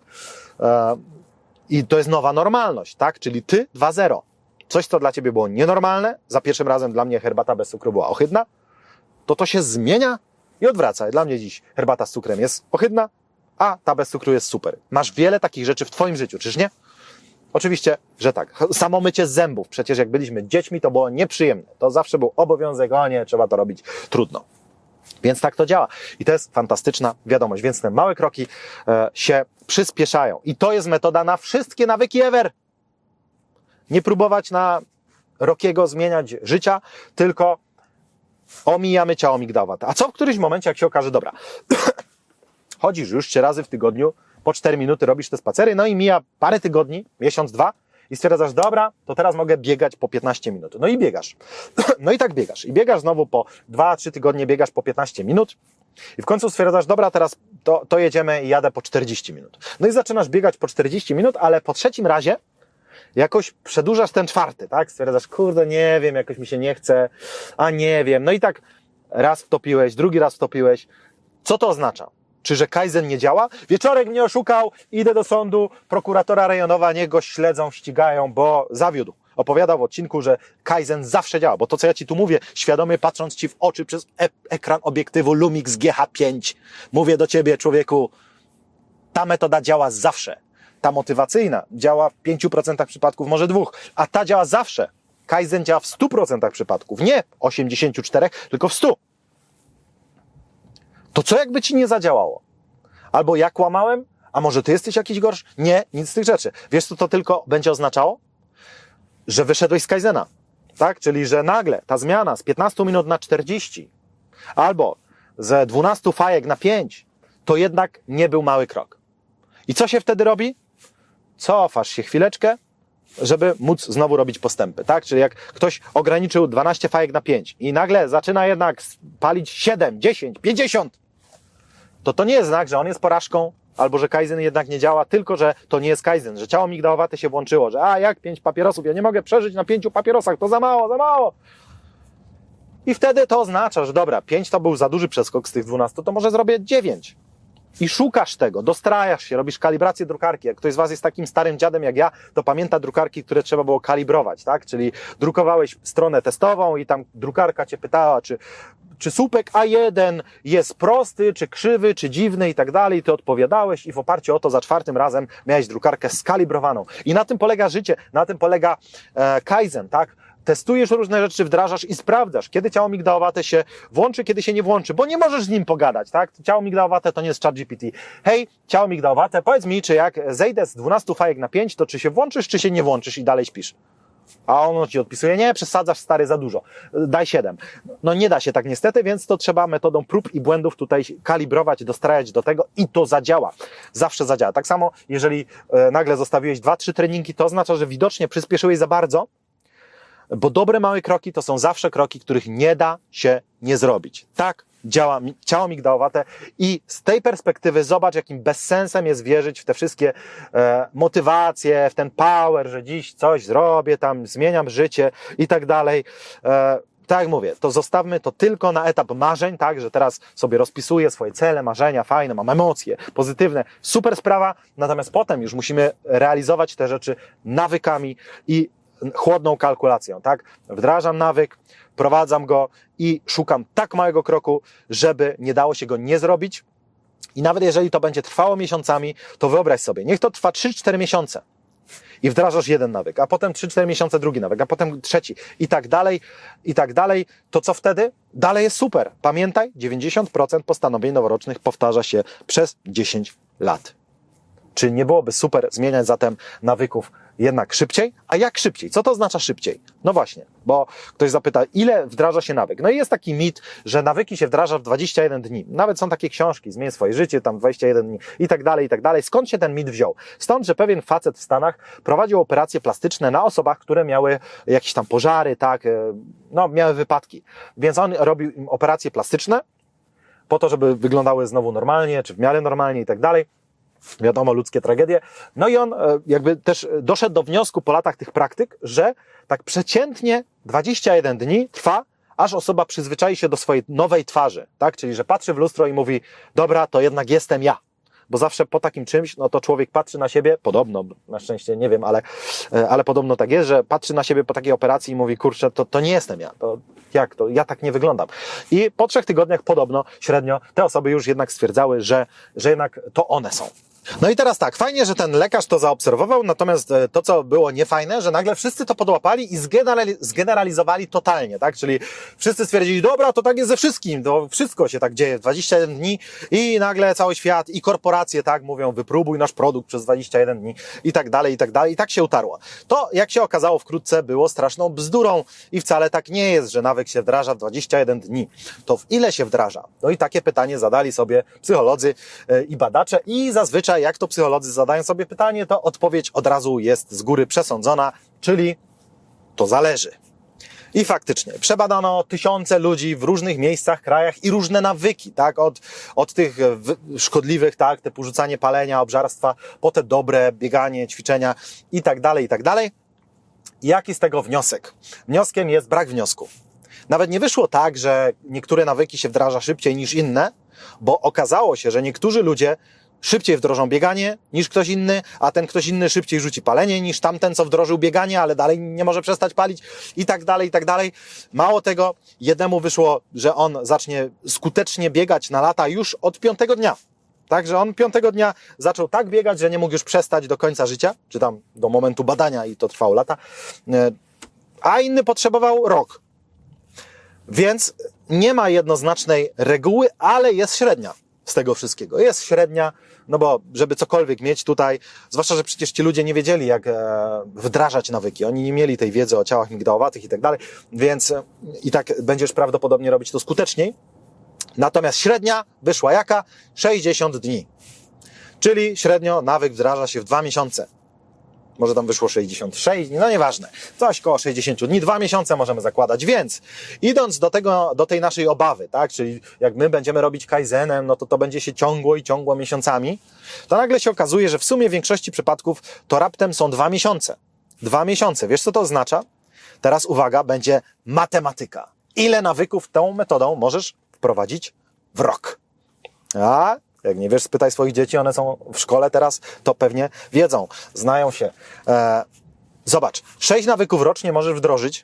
I to jest nowa normalność, tak? Czyli ty 2-0. Coś, co dla ciebie było nienormalne, za pierwszym razem dla mnie herbata bez cukru była ohydna, to się zmienia i odwraca. Dla mnie dziś herbata z cukrem jest ohydna, a ta bez cukru jest super. Masz wiele takich rzeczy w twoim życiu, czyż nie? Oczywiście, że tak. Samo mycie zębów. Przecież jak byliśmy dziećmi, to było nieprzyjemne. To zawsze był obowiązek, o nie, trzeba to robić. Trudno. Więc tak to działa. I to jest fantastyczna wiadomość. Więc te małe kroki się przyspieszają. I to jest metoda na wszystkie nawyki ever. Nie próbować na Rockiego zmieniać życia, tylko omijamy ciało migdałowate. A co w którymś momencie, jak się okaże, dobra, chodzisz już 3 razy w tygodniu, po 4 minuty robisz te spacery, no i mija parę tygodni, miesiąc, 2 i stwierdzasz, dobra, to teraz mogę biegać po 15 minut. No i biegasz. No i tak biegasz. I biegasz znowu po 2-3 tygodnie, biegasz po 15 minut i w końcu stwierdzasz, dobra, teraz to jedziemy i jadę po 40 minut. No i zaczynasz biegać po 40 minut, ale po 3. razie jakoś przedłużasz ten 4, tak? Stwierdzasz, kurde, nie wiem, jakoś mi się nie chce, a nie wiem. No i tak raz wtopiłeś, drugi raz wtopiłeś. Co to oznacza? Czy że Kaizen nie działa? Wieczorek mnie oszukał, idę do sądu, prokuratora rejonowa, niech go śledzą, ścigają, bo zawiódł. Opowiadał w odcinku, że Kaizen zawsze działa, bo to, co ja ci tu mówię, świadomie patrząc ci w oczy przez ekran obiektywu Lumix GH5, mówię do ciebie, człowieku, ta metoda działa zawsze. Ta motywacyjna działa w 5% przypadków, może 2%, a ta działa zawsze. Kaizen działa w 100% przypadków, nie 84%, tylko w 100%. To co jakby ci nie zadziałało? Albo ja kłamałem? A może ty jesteś jakiś gorszy? Nie, nic z tych rzeczy. Wiesz, co to tylko będzie oznaczało? Że wyszedłeś z Kaizena, tak? Czyli, że nagle ta zmiana z 15 minut na 40 albo ze 12 fajek na 5 to jednak nie był mały krok. I co się wtedy robi? Cofasz się chwileczkę, żeby móc znowu robić postępy, tak? Czyli jak ktoś ograniczył 12 fajek na 5 i nagle zaczyna jednak palić 7, 10, 50, to nie jest znak, że on jest porażką, albo że Kaizen jednak nie działa, tylko że to nie jest Kaizen, że ciało migdałowate się włączyło, że jak 5 papierosów, ja nie mogę przeżyć na 5 papierosach, to za mało, za mało. I wtedy to oznacza, że dobra, 5 to był za duży przeskok z tych 12, to może zrobię 9. I szukasz tego, dostrajasz się, robisz kalibrację drukarki. Jak ktoś z was jest takim starym dziadem jak ja, to pamięta drukarki, które trzeba było kalibrować, tak? Czyli drukowałeś stronę testową i tam drukarka cię pytała, czy słupek A1 jest prosty, czy krzywy, czy dziwny i tak dalej. Ty odpowiadałeś i w oparciu o to za 4 razem miałeś drukarkę skalibrowaną. I na tym polega życie, na tym polega Kaizen, tak? Testujesz różne rzeczy, wdrażasz i sprawdzasz, kiedy ciało migdałowate się włączy, kiedy się nie włączy, bo nie możesz z nim pogadać, tak? Ciało migdałowate to nie jest ChatGPT. Hej, ciało migdałowate, powiedz mi, czy jak zejdę z 12 fajek na 5, to czy się włączysz, czy się nie włączysz i dalej śpisz. A ono ci odpisuje, nie, przesadzasz stary za dużo, daj 7. No nie da się tak niestety, więc to trzeba metodą prób i błędów tutaj kalibrować, dostrajać do tego i to zadziała. Zawsze zadziała. Tak samo, jeżeli nagle zostawiłeś 2-3 treningi, to oznacza, że widocznie przyspieszyłeś za bardzo, bo dobre małe kroki to są zawsze kroki, których nie da się nie zrobić. Tak działa ciało migdałowate i z tej perspektywy zobacz, jakim bezsensem jest wierzyć w te wszystkie motywacje, w ten power, że dziś coś zrobię, tam zmieniam życie i tak dalej. Tak jak mówię, to zostawmy to tylko na etap marzeń, tak, że teraz sobie rozpisuję swoje cele, marzenia, fajne, mam emocje pozytywne, super sprawa, natomiast potem już musimy realizować te rzeczy nawykami i chłodną kalkulacją, tak? Wdrażam nawyk, wprowadzam go i szukam tak małego kroku, żeby nie dało się go nie zrobić. I nawet jeżeli to będzie trwało miesiącami, to wyobraź sobie, niech to trwa 3-4 miesiące i wdrażasz jeden nawyk, a potem 3-4 miesiące drugi nawyk, a potem trzeci i tak dalej, to co wtedy? Dalej jest super. Pamiętaj, 90% postanowień noworocznych powtarza się przez 10 lat. Czy nie byłoby super zmieniać zatem nawyków jednak szybciej? A jak szybciej? Co to oznacza szybciej? No właśnie, bo ktoś zapyta, ile wdraża się nawyk? No i jest taki mit, że nawyki się wdraża w 21 dni. Nawet są takie książki, Zmień swoje życie, tam 21 dni i tak dalej, i tak dalej. Skąd się ten mit wziął? Stąd, że pewien facet w Stanach prowadził operacje plastyczne na osobach, które miały jakieś tam pożary, tak, no miały wypadki. Więc on robił im operacje plastyczne po to, żeby wyglądały znowu normalnie, czy w miarę normalnie i tak dalej. Wiadomo, ludzkie tragedie. No i on jakby też doszedł do wniosku po latach tych praktyk, że tak przeciętnie 21 dni trwa, aż osoba przyzwyczai się do swojej nowej twarzy, tak? Czyli, że patrzy w lustro i mówi, dobra, to jednak jestem ja. Bo zawsze po takim czymś, no to człowiek patrzy na siebie, podobno, na szczęście nie wiem, ale podobno tak jest, że patrzy na siebie po takiej operacji i mówi, kurczę, to nie jestem ja, to jak to, ja tak nie wyglądam. I po 3 tygodniach podobno, średnio, te osoby już jednak stwierdzały, że jednak to one są. No i teraz tak, fajnie, że ten lekarz to zaobserwował, natomiast to, co było niefajne, że nagle wszyscy to podłapali i zgeneralizowali totalnie, tak? Czyli wszyscy stwierdzili, dobra, to tak jest ze wszystkim, to wszystko się tak dzieje w 21 dni i nagle cały świat i korporacje, tak, mówią, wypróbuj nasz produkt przez 21 dni i tak dalej, i tak dalej. I tak się utarło. To, jak się okazało wkrótce, było straszną bzdurą i wcale tak nie jest, że nawyk się wdraża w 21 dni. To w ile się wdraża? No i takie pytanie zadali sobie psycholodzy i badacze i zazwyczaj jak to psycholodzy zadają sobie pytanie, to odpowiedź od razu jest z góry przesądzona, czyli to zależy. I faktycznie przebadano tysiące ludzi w różnych miejscach, krajach i różne nawyki, tak? Od tych szkodliwych, tak? Typu rzucanie palenia, obżarstwa, po te dobre, bieganie, ćwiczenia i tak dalej, i tak dalej. Jaki z tego wniosek? Wnioskiem jest brak wniosku. Nawet nie wyszło tak, że niektóre nawyki się wdraża szybciej niż inne, bo okazało się, że niektórzy ludzie szybciej wdrożą bieganie niż ktoś inny, a ten ktoś inny szybciej rzuci palenie niż tamten, co wdrożył bieganie, ale dalej nie może przestać palić i tak dalej, i tak dalej. Mało tego, jednemu wyszło, że on zacznie skutecznie biegać na lata już od 5. dnia. Także on 5. dnia zaczął tak biegać, że nie mógł już przestać do końca życia, czy tam do momentu badania i to trwało lata, a inny potrzebował rok. Więc nie ma jednoznacznej reguły, ale jest średnia z tego wszystkiego. Jest średnia, no bo żeby cokolwiek mieć tutaj, zwłaszcza, że przecież ci ludzie nie wiedzieli, jak wdrażać nawyki. Oni nie mieli tej wiedzy o ciałach migdałowatych i tak dalej, więc i tak będziesz prawdopodobnie robić to skuteczniej. Natomiast średnia wyszła jaka? 60 dni. Czyli średnio nawyk wdraża się w 2 miesiące. Może tam wyszło 66, no nieważne. Coś koło 60 dni, 2 miesiące możemy zakładać. Więc idąc do tej naszej obawy, tak, czyli jak my będziemy robić kaizenem, no to będzie się ciągło miesiącami, to nagle się okazuje, że w sumie w większości przypadków to raptem są 2 miesiące. 2 miesiące. Wiesz, co to oznacza? Teraz uwaga, będzie matematyka. Ile nawyków tą metodą możesz wprowadzić w rok? A jak nie wiesz, spytaj swoich dzieci, one są w szkole teraz, to pewnie wiedzą, znają się. Zobacz, 6 nawyków rocznie możesz wdrożyć,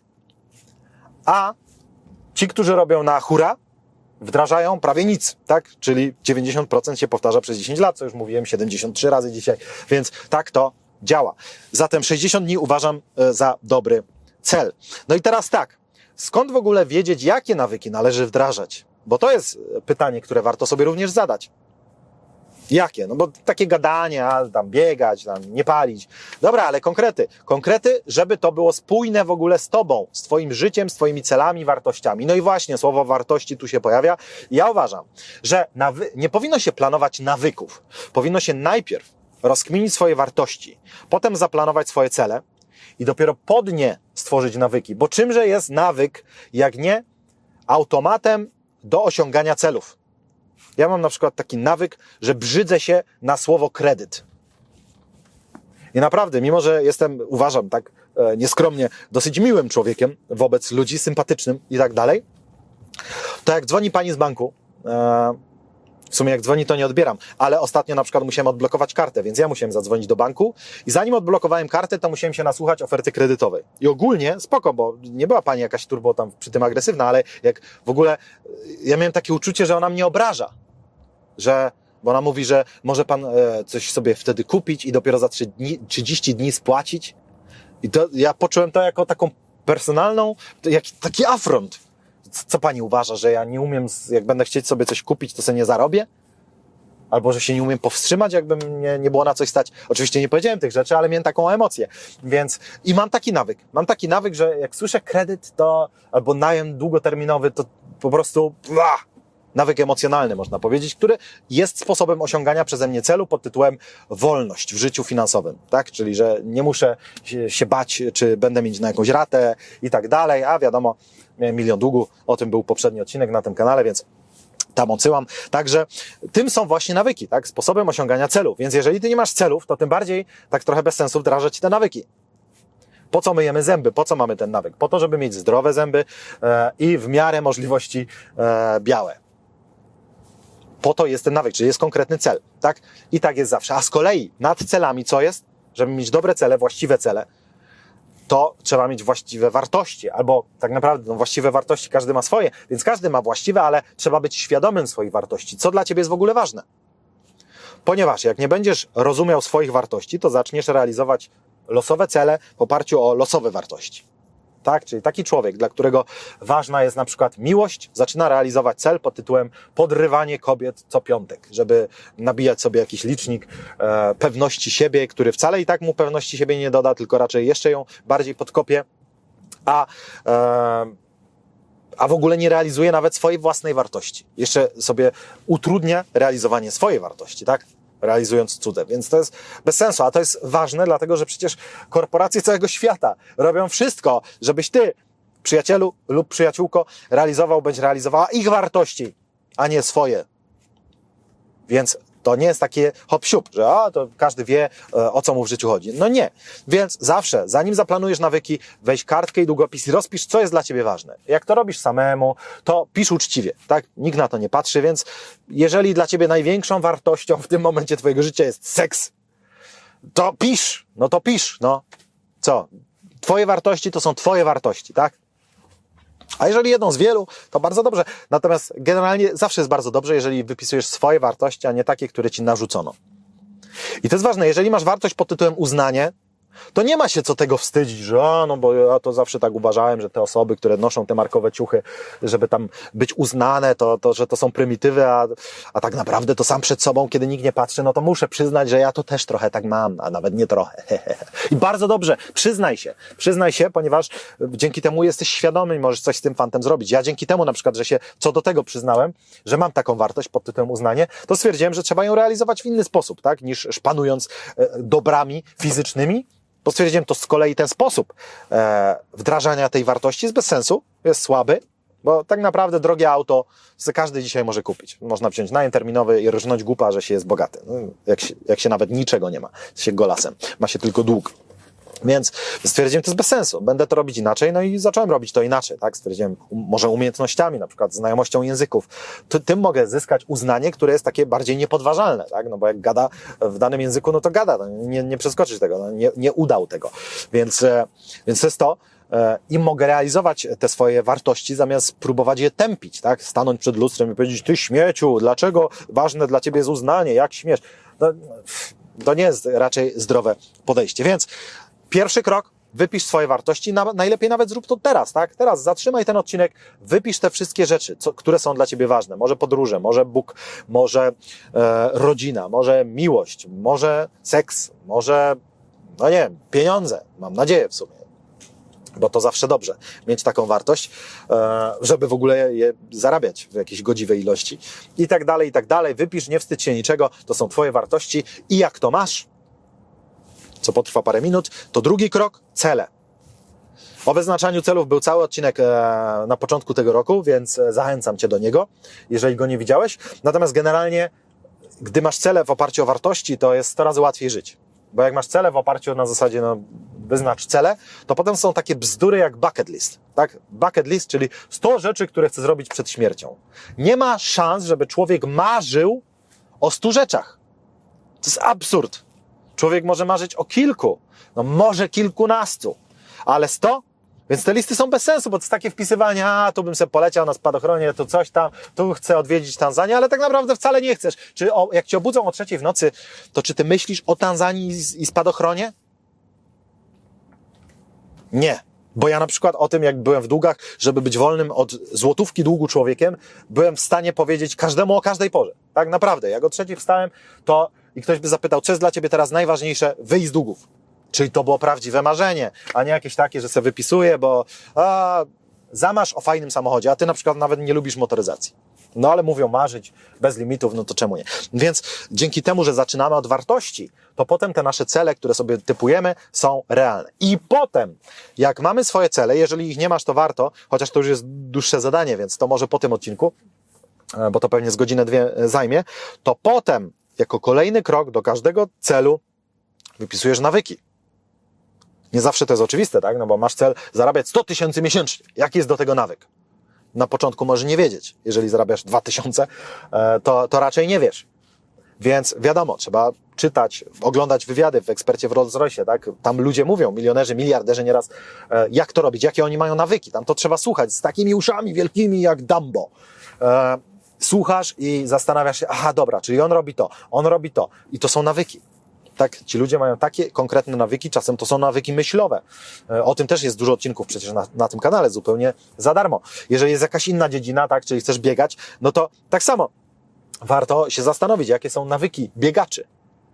a ci, którzy robią na hura, wdrażają prawie nic, tak? Czyli 90% się powtarza przez 10 lat, co już mówiłem 73 razy dzisiaj, więc tak to działa. Zatem 60 dni uważam za dobry cel. No i teraz tak, skąd w ogóle wiedzieć, jakie nawyki należy wdrażać? Bo to jest pytanie, które warto sobie również zadać. Jakie? No bo takie gadanie, tam biegać, tam nie palić. Dobra, ale konkrety. Konkrety, żeby to było spójne w ogóle z tobą, z twoim życiem, z twoimi celami, wartościami. No i właśnie słowo wartości tu się pojawia. Ja uważam, że nie powinno się planować nawyków. Powinno się najpierw rozkminić swoje wartości, potem zaplanować swoje cele i dopiero pod nie stworzyć nawyki. Bo czymże jest nawyk, jak nie automatem do osiągania celów? Ja mam na przykład taki nawyk, że brzydzę się na słowo kredyt. I naprawdę, mimo że uważam tak nieskromnie, dosyć miłym człowiekiem wobec ludzi, sympatycznym i tak dalej, to jak dzwoni pani z banku, w sumie jak dzwoni, to nie odbieram, ale ostatnio na przykład musiałem odblokować kartę, więc ja musiałem zadzwonić do banku i zanim odblokowałem kartę, to musiałem się nasłuchać oferty kredytowej. I ogólnie spoko, bo nie była pani jakaś turbo tam przy tym agresywna, ale jak w ogóle ja miałem takie uczucie, że ona mnie obraża. Bo ona mówi, że może pan coś sobie wtedy kupić i dopiero za 30 dni spłacić. I to ja poczułem to jako taką personalną, taki afront. Co pani uważa, że ja nie umiem, jak będę chcieć sobie coś kupić, to sobie nie zarobię? Albo że się nie umiem powstrzymać, jakby mnie nie było na coś stać. Oczywiście nie powiedziałem tych rzeczy, ale miałem taką emocję. Więc i mam taki nawyk. Mam taki nawyk, że jak słyszę kredyt, to albo najem długoterminowy, to po prostu nawyk emocjonalny, można powiedzieć, który jest sposobem osiągania przeze mnie celu pod tytułem wolność w życiu finansowym, tak? Czyli, że nie muszę się bać, czy będę mieć na jakąś ratę i tak dalej, a wiadomo, miałem 1 000 000 długu, o tym był poprzedni odcinek na tym kanale, więc tam odsyłam. Także tym są właśnie nawyki, tak? Sposobem osiągania celów. Więc jeżeli ty nie masz celów, to tym bardziej tak trochę bez sensu wdrażać te nawyki. Po co myjemy zęby? Po co mamy ten nawyk? Po to, żeby mieć zdrowe zęby i w miarę możliwości białe. Po to jest ten nawyk, czyli jest konkretny cel, tak? I tak jest zawsze. A z kolei nad celami co jest? Żeby mieć dobre cele, właściwe cele, to trzeba mieć właściwe wartości, albo tak naprawdę właściwe wartości każdy ma swoje, więc każdy ma właściwe, ale trzeba być świadomym swoich wartości. Co dla ciebie jest w ogóle ważne? Ponieważ jak nie będziesz rozumiał swoich wartości, to zaczniesz realizować losowe cele w oparciu o losowe wartości. Tak? Czyli taki człowiek, dla którego ważna jest na przykład miłość, zaczyna realizować cel pod tytułem podrywanie kobiet co piątek, żeby nabijać sobie jakiś licznik pewności siebie, który wcale i tak mu pewności siebie nie doda, tylko raczej jeszcze ją bardziej podkopie, a w ogóle nie realizuje nawet swojej własnej wartości. Jeszcze sobie utrudnia realizowanie swojej wartości, tak? Realizując cudze. Więc to jest bez sensu, a to jest ważne, dlatego że przecież korporacje całego świata robią wszystko, żebyś ty, przyjacielu lub przyjaciółko, realizował bądź realizowała ich wartości, a nie swoje. Więc to nie jest takie hop-siup, że to każdy wie, o co mu w życiu chodzi. No nie. Więc zawsze, zanim zaplanujesz nawyki, weź kartkę i długopis i rozpisz, co jest dla ciebie ważne. Jak to robisz samemu, to pisz uczciwie, tak? Nikt na to nie patrzy, więc jeżeli dla ciebie największą wartością w tym momencie twojego życia jest seks, to pisz. No to pisz, no. Co? Twoje wartości to są twoje wartości, tak? A jeżeli jedną z wielu, to bardzo dobrze. Natomiast generalnie zawsze jest bardzo dobrze, jeżeli wypisujesz swoje wartości, a nie takie, które ci narzucono. I to jest ważne, jeżeli masz wartość pod tytułem uznanie, to nie ma się co tego wstydzić, że no bo ja to zawsze tak uważałem, że te osoby, które noszą te markowe ciuchy, żeby tam być uznane, że to są prymitywy, a tak naprawdę to sam przed sobą, kiedy nikt nie patrzy, no to muszę przyznać, że ja to też trochę tak mam, a nawet nie trochę. I bardzo dobrze, przyznaj się, ponieważ dzięki temu jesteś świadomy i możesz coś z tym fantem zrobić. Ja dzięki temu na przykład, że się co do tego przyznałem, że mam taką wartość pod tytułem uznanie, to stwierdziłem, że trzeba ją realizować w inny sposób, tak, niż szpanując dobrami fizycznymi. Bo stwierdziłem, to z kolei ten sposób wdrażania tej wartości jest bez sensu, jest słaby, bo tak naprawdę drogie auto każdy dzisiaj może kupić. Można wziąć najem terminowy i rżnąć głupa, że się jest bogaty. No, jak się nawet niczego nie ma, się golasem, ma się tylko dług. Więc stwierdziłem, to jest bez sensu, będę to robić inaczej, no i zacząłem robić to inaczej, tak? Stwierdziłem, może umiejętnościami, na przykład znajomością języków, tym mogę zyskać uznanie, które jest takie bardziej niepodważalne, tak? No bo jak gada w danym języku, no to gada, no nie przeskoczysz tego, no nie udał tego, więc to jest to. I mogę realizować te swoje wartości, zamiast próbować je tępić, tak? Stanąć przed lustrem i powiedzieć, ty śmieciu, dlaczego ważne dla ciebie jest uznanie, jak śmiesz? No, to nie jest raczej zdrowe podejście, więc pierwszy krok, wypisz swoje wartości, najlepiej nawet zrób to teraz, tak? Teraz zatrzymaj ten odcinek, wypisz te wszystkie rzeczy, które są dla ciebie ważne. Może podróże, może Bóg, może rodzina, może miłość, może seks, może, no nie wiem, pieniądze, mam nadzieję w sumie. Bo to zawsze dobrze, mieć taką wartość, żeby w ogóle je zarabiać w jakiejś godziwej ilości. I tak dalej, i tak dalej. Wypisz, nie wstydź się niczego, to są twoje wartości i jak to masz, co potrwa parę minut, to drugi krok, cele. O wyznaczaniu celów był cały odcinek na początku tego roku, więc zachęcam cię do niego, jeżeli go nie widziałeś. Natomiast generalnie, gdy masz cele w oparciu o wartości, to jest 100 razy łatwiej żyć. Bo jak masz cele w oparciu na zasadzie, wyznacz cele, to potem są takie bzdury jak bucket list. Tak? Bucket list, czyli 100 rzeczy, które chcę zrobić przed śmiercią. Nie ma szans, żeby człowiek marzył o 100 rzeczach. To jest absurd. Człowiek może marzyć o kilku, może kilkunastu, ale 100? Więc te listy są bez sensu, bo to jest takie wpisywanie, tu bym sobie poleciał na spadochronie, tu coś tam, tu chcę odwiedzić Tanzanię, ale tak naprawdę wcale nie chcesz. Czy jak cię obudzą o 3:00 w nocy, to czy ty myślisz o Tanzanii i spadochronie? Nie. Bo ja na przykład o tym, jak byłem w długach, żeby być wolnym od złotówki długu człowiekiem, byłem w stanie powiedzieć każdemu o każdej porze. Tak naprawdę. Jak o 3:00 wstałem, to i ktoś by zapytał, co jest dla ciebie teraz najważniejsze, wyjść z długów. Czyli to było prawdziwe marzenie, a nie jakieś takie, że sobie wypisuję, bo zamarz o fajnym samochodzie, a ty na przykład nawet nie lubisz motoryzacji. No ale mówią marzyć bez limitów, no to czemu nie? Więc dzięki temu, że zaczynamy od wartości, to potem te nasze cele, które sobie typujemy, są realne. I potem, jak mamy swoje cele, jeżeli ich nie masz, to warto, chociaż to już jest dłuższe zadanie, więc to może po tym odcinku, bo to pewnie z godzinę, 2 zajmie, to potem, jako kolejny krok do każdego celu, wypisujesz nawyki. Nie zawsze to jest oczywiste, tak? No bo masz cel zarabiać 100 000 miesięcznie. Jaki jest do tego nawyk? Na początku możesz nie wiedzieć. Jeżeli zarabiasz 2000, to raczej nie wiesz. Więc wiadomo, trzeba czytać, oglądać wywiady w Ekspercie w Rolls-Royce, tak? Tam ludzie mówią, milionerzy, miliarderzy nieraz, jak to robić, jakie oni mają nawyki. Tam to trzeba słuchać z takimi uszami wielkimi jak Dumbo. Słuchasz i zastanawiasz się, aha, dobra, czyli on robi to i to są nawyki. Tak, ci ludzie mają takie konkretne nawyki, czasem to są nawyki myślowe. O tym też jest dużo odcinków przecież na tym kanale, zupełnie za darmo. Jeżeli jest jakaś inna dziedzina, tak, czyli chcesz biegać, no to tak samo warto się zastanowić, jakie są nawyki biegaczy.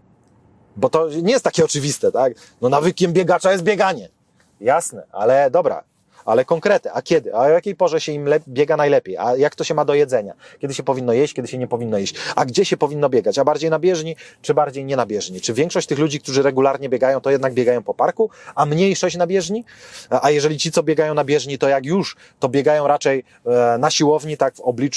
Bo to nie jest takie oczywiste, tak? No nawykiem biegacza jest bieganie. Jasne, ale dobra. Ale konkrety, a kiedy? A o jakiej porze się im biega najlepiej? A jak to się ma do jedzenia? Kiedy się powinno jeść, kiedy się nie powinno jeść? A gdzie się powinno biegać? A bardziej na bieżni, czy bardziej nie na bieżni? Czy większość tych ludzi, którzy regularnie biegają, to jednak biegają po parku, a mniejszość na bieżni? A jeżeli ci, co biegają na bieżni, to jak już, to biegają raczej na siłowni, tak,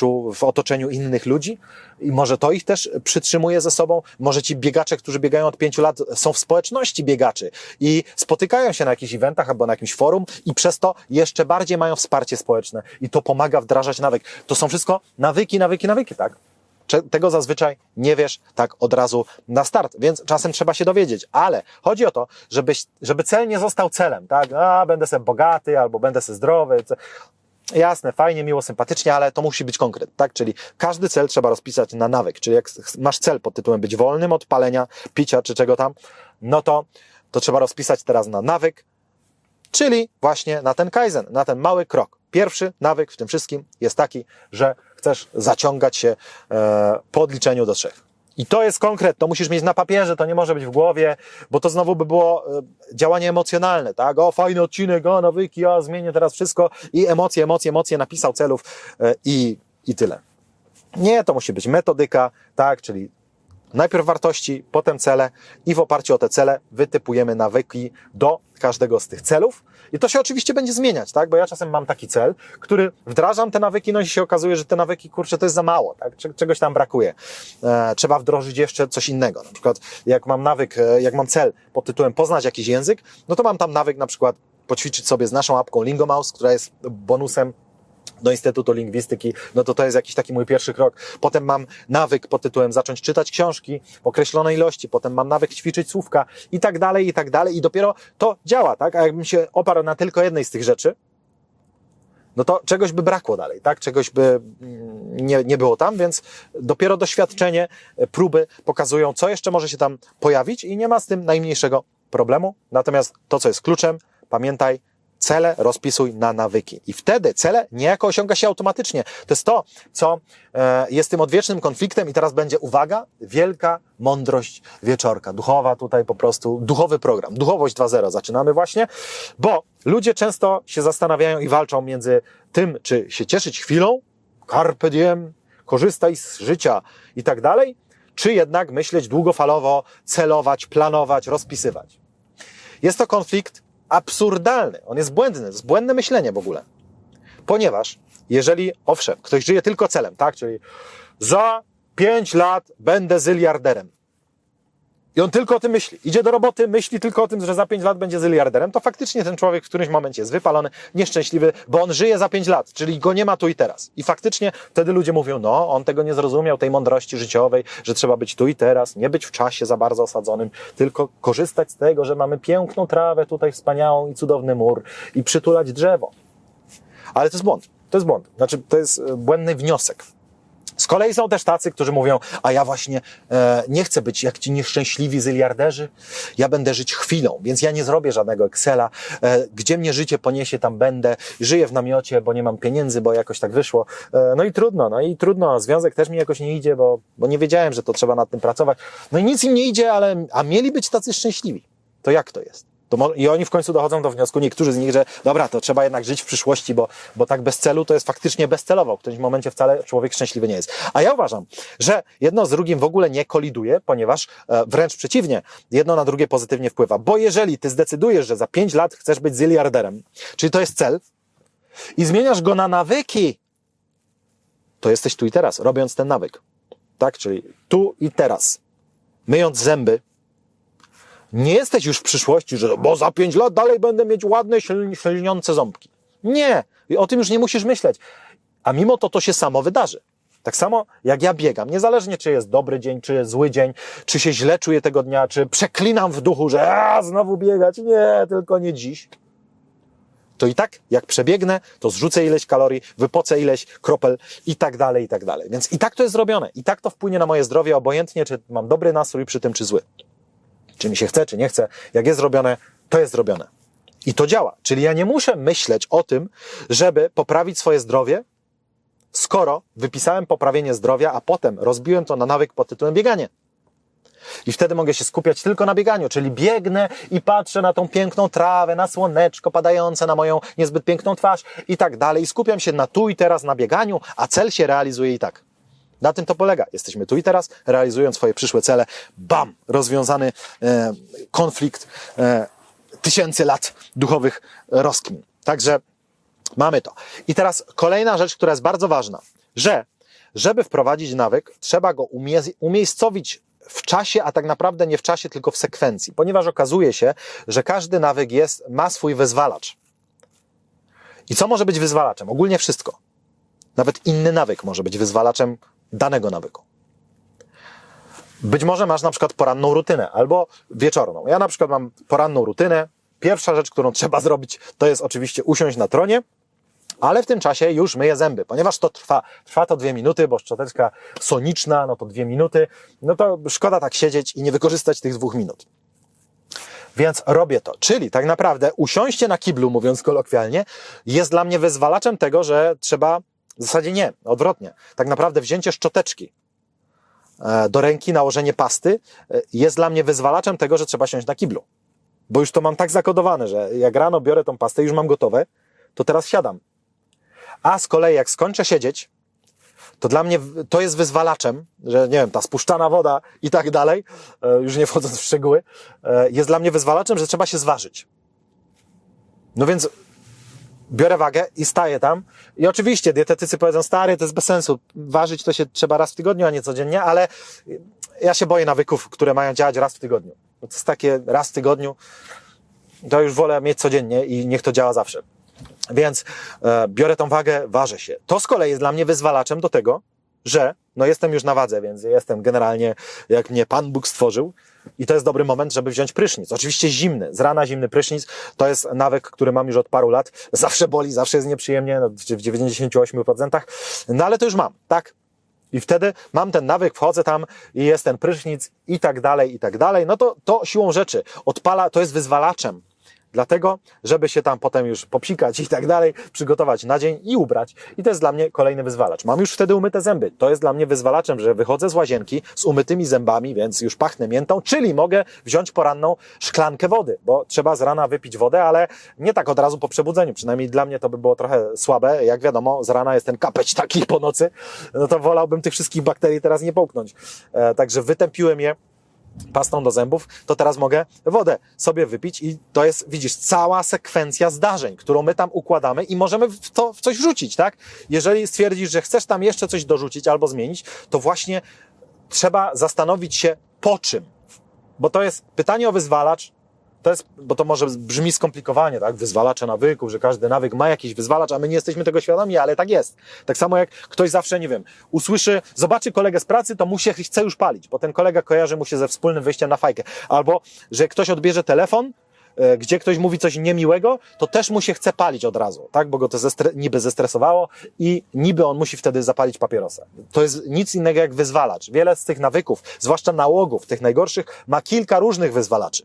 w otoczeniu innych ludzi? I może to ich też przytrzymuje ze sobą? Może ci biegacze, którzy biegają od 5 lat, są w społeczności biegaczy i spotykają się na jakichś eventach albo na jakimś forum i przez to jeszcze bardziej mają wsparcie społeczne i to pomaga wdrażać nawyk. To są wszystko nawyki, tak? Tego zazwyczaj nie wiesz tak od razu na start, więc czasem trzeba się dowiedzieć, ale chodzi o to, żeby cel nie został celem, tak? A, będę sobie bogaty albo będę sobie zdrowy. Jasne, fajnie, miło, sympatycznie, ale to musi być konkret, tak? Czyli każdy cel trzeba rozpisać na nawyk, czyli jak masz cel pod tytułem być wolnym od palenia, picia czy czego tam, no to trzeba rozpisać teraz na nawyk, czyli właśnie na ten kaizen, na ten mały krok. Pierwszy nawyk w tym wszystkim jest taki, że chcesz zaciągać się po odliczeniu do 3. I to jest konkret, to musisz mieć na papierze, to nie może być w głowie, bo to znowu by było działanie emocjonalne, tak? O, fajny odcinek, o, nawyki, ja zmienię teraz wszystko i emocje, napisał celów i tyle. Nie, to musi być metodyka, tak? Czyli najpierw wartości, potem cele i w oparciu o te cele wytypujemy nawyki do każdego z tych celów. I to się oczywiście będzie zmieniać, tak? Bo ja czasem mam taki cel, który wdrażam te nawyki, no i się okazuje, że te nawyki, kurczę, to jest za mało, tak? Czegoś tam brakuje. Trzeba wdrożyć jeszcze coś innego. Na przykład jak mam cel pod tytułem poznać jakiś język, no to mam tam nawyk na przykład poćwiczyć sobie z naszą apką Lingomouse, która jest bonusem do Instytutu Lingwistyki, no to jest jakiś taki mój pierwszy krok. Potem mam nawyk pod tytułem zacząć czytać książki w określonej ilości, potem mam nawyk ćwiczyć słówka i tak dalej i dopiero to działa, tak? A jakbym się oparł na tylko jednej z tych rzeczy, no to czegoś by brakło dalej, tak? Czegoś by nie było tam, więc dopiero doświadczenie, próby pokazują, co jeszcze może się tam pojawić i nie ma z tym najmniejszego problemu. Natomiast to, co jest kluczem, pamiętaj, cele rozpisuj na nawyki. I wtedy cele niejako osiąga się automatycznie. To jest to, co jest tym odwiecznym konfliktem i teraz będzie, uwaga, wielka mądrość wieczorka. Duchowa tutaj po prostu, duchowy program. Duchowość 2.0 zaczynamy właśnie, bo ludzie często się zastanawiają i walczą między tym, czy się cieszyć chwilą, carpe diem, korzystaj z życia i tak dalej, czy jednak myśleć długofalowo, celować, planować, rozpisywać. Jest to konflikt absurdalny. On jest błędny. To jest błędne myślenie w ogóle. Ponieważ jeżeli, owszem, ktoś żyje tylko celem, tak? Czyli za 5 lat będę zyliarderem. I on tylko o tym myśli. Idzie do roboty, myśli tylko o tym, że za 5 lat będzie zyliarderem, to faktycznie ten człowiek w którymś momencie jest wypalony, nieszczęśliwy, bo on żyje za 5 lat, czyli go nie ma tu i teraz. I faktycznie wtedy ludzie mówią, no, on tego nie zrozumiał, tej mądrości życiowej, że trzeba być tu i teraz, nie być w czasie za bardzo osadzonym, tylko korzystać z tego, że mamy piękną trawę tutaj wspaniałą i cudowny mur i przytulać drzewo. Ale to jest błąd. To jest błąd. Znaczy, to jest błędny wniosek. Z kolei są też tacy, którzy mówią, a ja właśnie nie chcę być jak ci nieszczęśliwi zyliarderzy, ja będę żyć chwilą, więc ja nie zrobię żadnego Excela, gdzie mnie życie poniesie, tam będę, żyję w namiocie, bo nie mam pieniędzy, bo jakoś tak wyszło, no i trudno, związek też mi jakoś nie idzie, bo nie wiedziałem, że to trzeba nad tym pracować, no i nic im nie idzie, a mieli być tacy szczęśliwi, to jak to jest? I oni w końcu dochodzą do wniosku, niektórzy z nich, że dobra, to trzeba jednak żyć w przyszłości, bo tak bez celu to jest faktycznie bezcelowo. W którymś momencie wcale człowiek szczęśliwy nie jest. A ja uważam, że jedno z drugim w ogóle nie koliduje, ponieważ wręcz przeciwnie, jedno na drugie pozytywnie wpływa. Bo jeżeli ty zdecydujesz, że za 5 lat chcesz być zyliarderem, czyli to jest cel, i zmieniasz go na nawyki, to jesteś tu i teraz, robiąc ten nawyk. Tak? Czyli tu i teraz. Myjąc zęby, Nie jesteś już w przyszłości, że bo za 5 lat dalej będę mieć ładne, śliniące ząbki. Nie, o tym już nie musisz myśleć. A mimo to się samo wydarzy. Tak samo jak ja biegam, niezależnie czy jest dobry dzień, czy jest zły dzień, czy się źle czuję tego dnia, czy przeklinam w duchu, że znowu biegać, nie, tylko nie dziś. To i tak, jak przebiegnę, to zrzucę ileś kalorii, wypocę ileś kropel i tak dalej, i tak dalej. Więc i tak to jest zrobione. I tak to wpłynie na moje zdrowie, obojętnie, czy mam dobry nastrój przy tym, czy zły. Czy mi się chce, czy nie chce. Jak jest zrobione, to jest zrobione. I to działa. Czyli ja nie muszę myśleć o tym, żeby poprawić swoje zdrowie, skoro wypisałem poprawienie zdrowia, a potem rozbiłem to na nawyk pod tytułem bieganie. I wtedy mogę się skupiać tylko na bieganiu, czyli biegnę i patrzę na tą piękną trawę, na słoneczko padające na moją niezbyt piękną twarz i tak dalej. I skupiam się na tu i teraz, na bieganiu, a cel się realizuje i tak. Na tym to polega. Jesteśmy tu i teraz, realizując swoje przyszłe cele. Bam! Rozwiązany konflikt tysięcy lat duchowych rozkmin. Także mamy to. I teraz kolejna rzecz, która jest bardzo ważna, że żeby wprowadzić nawyk, trzeba go umiejscowić w czasie, a tak naprawdę nie w czasie, tylko w sekwencji. Ponieważ okazuje się, że każdy nawyk ma swój wyzwalacz. I co może być wyzwalaczem? Ogólnie wszystko. Nawet inny nawyk może być wyzwalaczem danego nawyku. Być może masz na przykład poranną rutynę albo wieczorną. Ja na przykład mam poranną rutynę. Pierwsza rzecz, którą trzeba zrobić, to jest oczywiście usiąść na tronie, ale w tym czasie już myję zęby, ponieważ to trwa. Trwa to 2 minuty, bo szczoteczka soniczna, no to 2 minuty. No to szkoda tak siedzieć i nie wykorzystać tych 2 minut. Więc robię to. Czyli tak naprawdę usiąście na kiblu, mówiąc kolokwialnie, jest dla mnie wyzwalaczem tego, że trzeba, w zasadzie nie, odwrotnie, tak naprawdę wzięcie szczoteczki do ręki, nałożenie pasty jest dla mnie wyzwalaczem tego, że trzeba siąść na kiblu. Bo już to mam tak zakodowane, że jak rano biorę tą pastę, już mam gotowe, to teraz siadam. A z kolei jak skończę siedzieć, to dla mnie to jest wyzwalaczem, że nie wiem, ta spuszczana woda i tak dalej, już nie wchodząc w szczegóły, jest dla mnie wyzwalaczem, że trzeba się zważyć. No więc biorę wagę i staję tam i oczywiście dietetycy powiedzą, stary, to jest bez sensu, ważyć to się trzeba raz w tygodniu, a nie codziennie, ale ja się boję nawyków, które mają działać raz w tygodniu. To jest takie raz w tygodniu, to już wolę mieć codziennie i niech to działa zawsze. Więc biorę tą wagę, ważę się. To z kolei jest dla mnie wyzwalaczem do tego, że no jestem już na wadze, więc jestem generalnie jak mnie Pan Bóg stworzył i to jest dobry moment, żeby wziąć prysznic. Oczywiście zimny, z rana zimny prysznic, to jest nawyk, który mam już od paru lat. Zawsze boli, zawsze jest nieprzyjemnie, no, w 98%, no ale to już mam, tak? I wtedy mam ten nawyk, wchodzę tam i jest ten prysznic i tak dalej, no to siłą rzeczy odpala, to jest wyzwalaczem. Dlatego, żeby się tam potem już popsikać i tak dalej, przygotować na dzień i ubrać. I to jest dla mnie kolejny wyzwalacz. Mam już wtedy umyte zęby. To jest dla mnie wyzwalaczem, że wychodzę z łazienki z umytymi zębami, więc już pachnę miętą, czyli mogę wziąć poranną szklankę wody, bo trzeba z rana wypić wodę, ale nie tak od razu po przebudzeniu. Przynajmniej dla mnie to by było trochę słabe. Jak wiadomo, z rana jest ten kapeć taki po nocy, no to wolałbym tych wszystkich bakterii teraz nie połknąć. Także wytępiłem je pastą do zębów, to teraz mogę wodę sobie wypić i to jest, widzisz, cała sekwencja zdarzeń, którą my tam układamy i możemy w coś wrzucić, tak? Jeżeli stwierdzisz, że chcesz tam jeszcze coś dorzucić albo zmienić, to właśnie trzeba zastanowić się po czym. Bo to jest pytanie o wyzwalacz, to jest, bo to może brzmi skomplikowanie, tak? Wyzwalacze nawyków, że każdy nawyk ma jakiś wyzwalacz, a my nie jesteśmy tego świadomi, ale tak jest. Tak samo jak ktoś zawsze, nie wiem, zobaczy kolegę z pracy, to mu się chce już palić, bo ten kolega kojarzy mu się ze wspólnym wyjściem na fajkę. Albo, że ktoś odbierze telefon, gdzie ktoś mówi coś niemiłego, to też mu się chce palić od razu, tak? Bo go to niby zestresowało i niby on musi wtedy zapalić papierosa. To jest nic innego jak wyzwalacz. Wiele z tych nawyków, zwłaszcza nałogów, tych najgorszych, ma kilka różnych wyzwalaczy.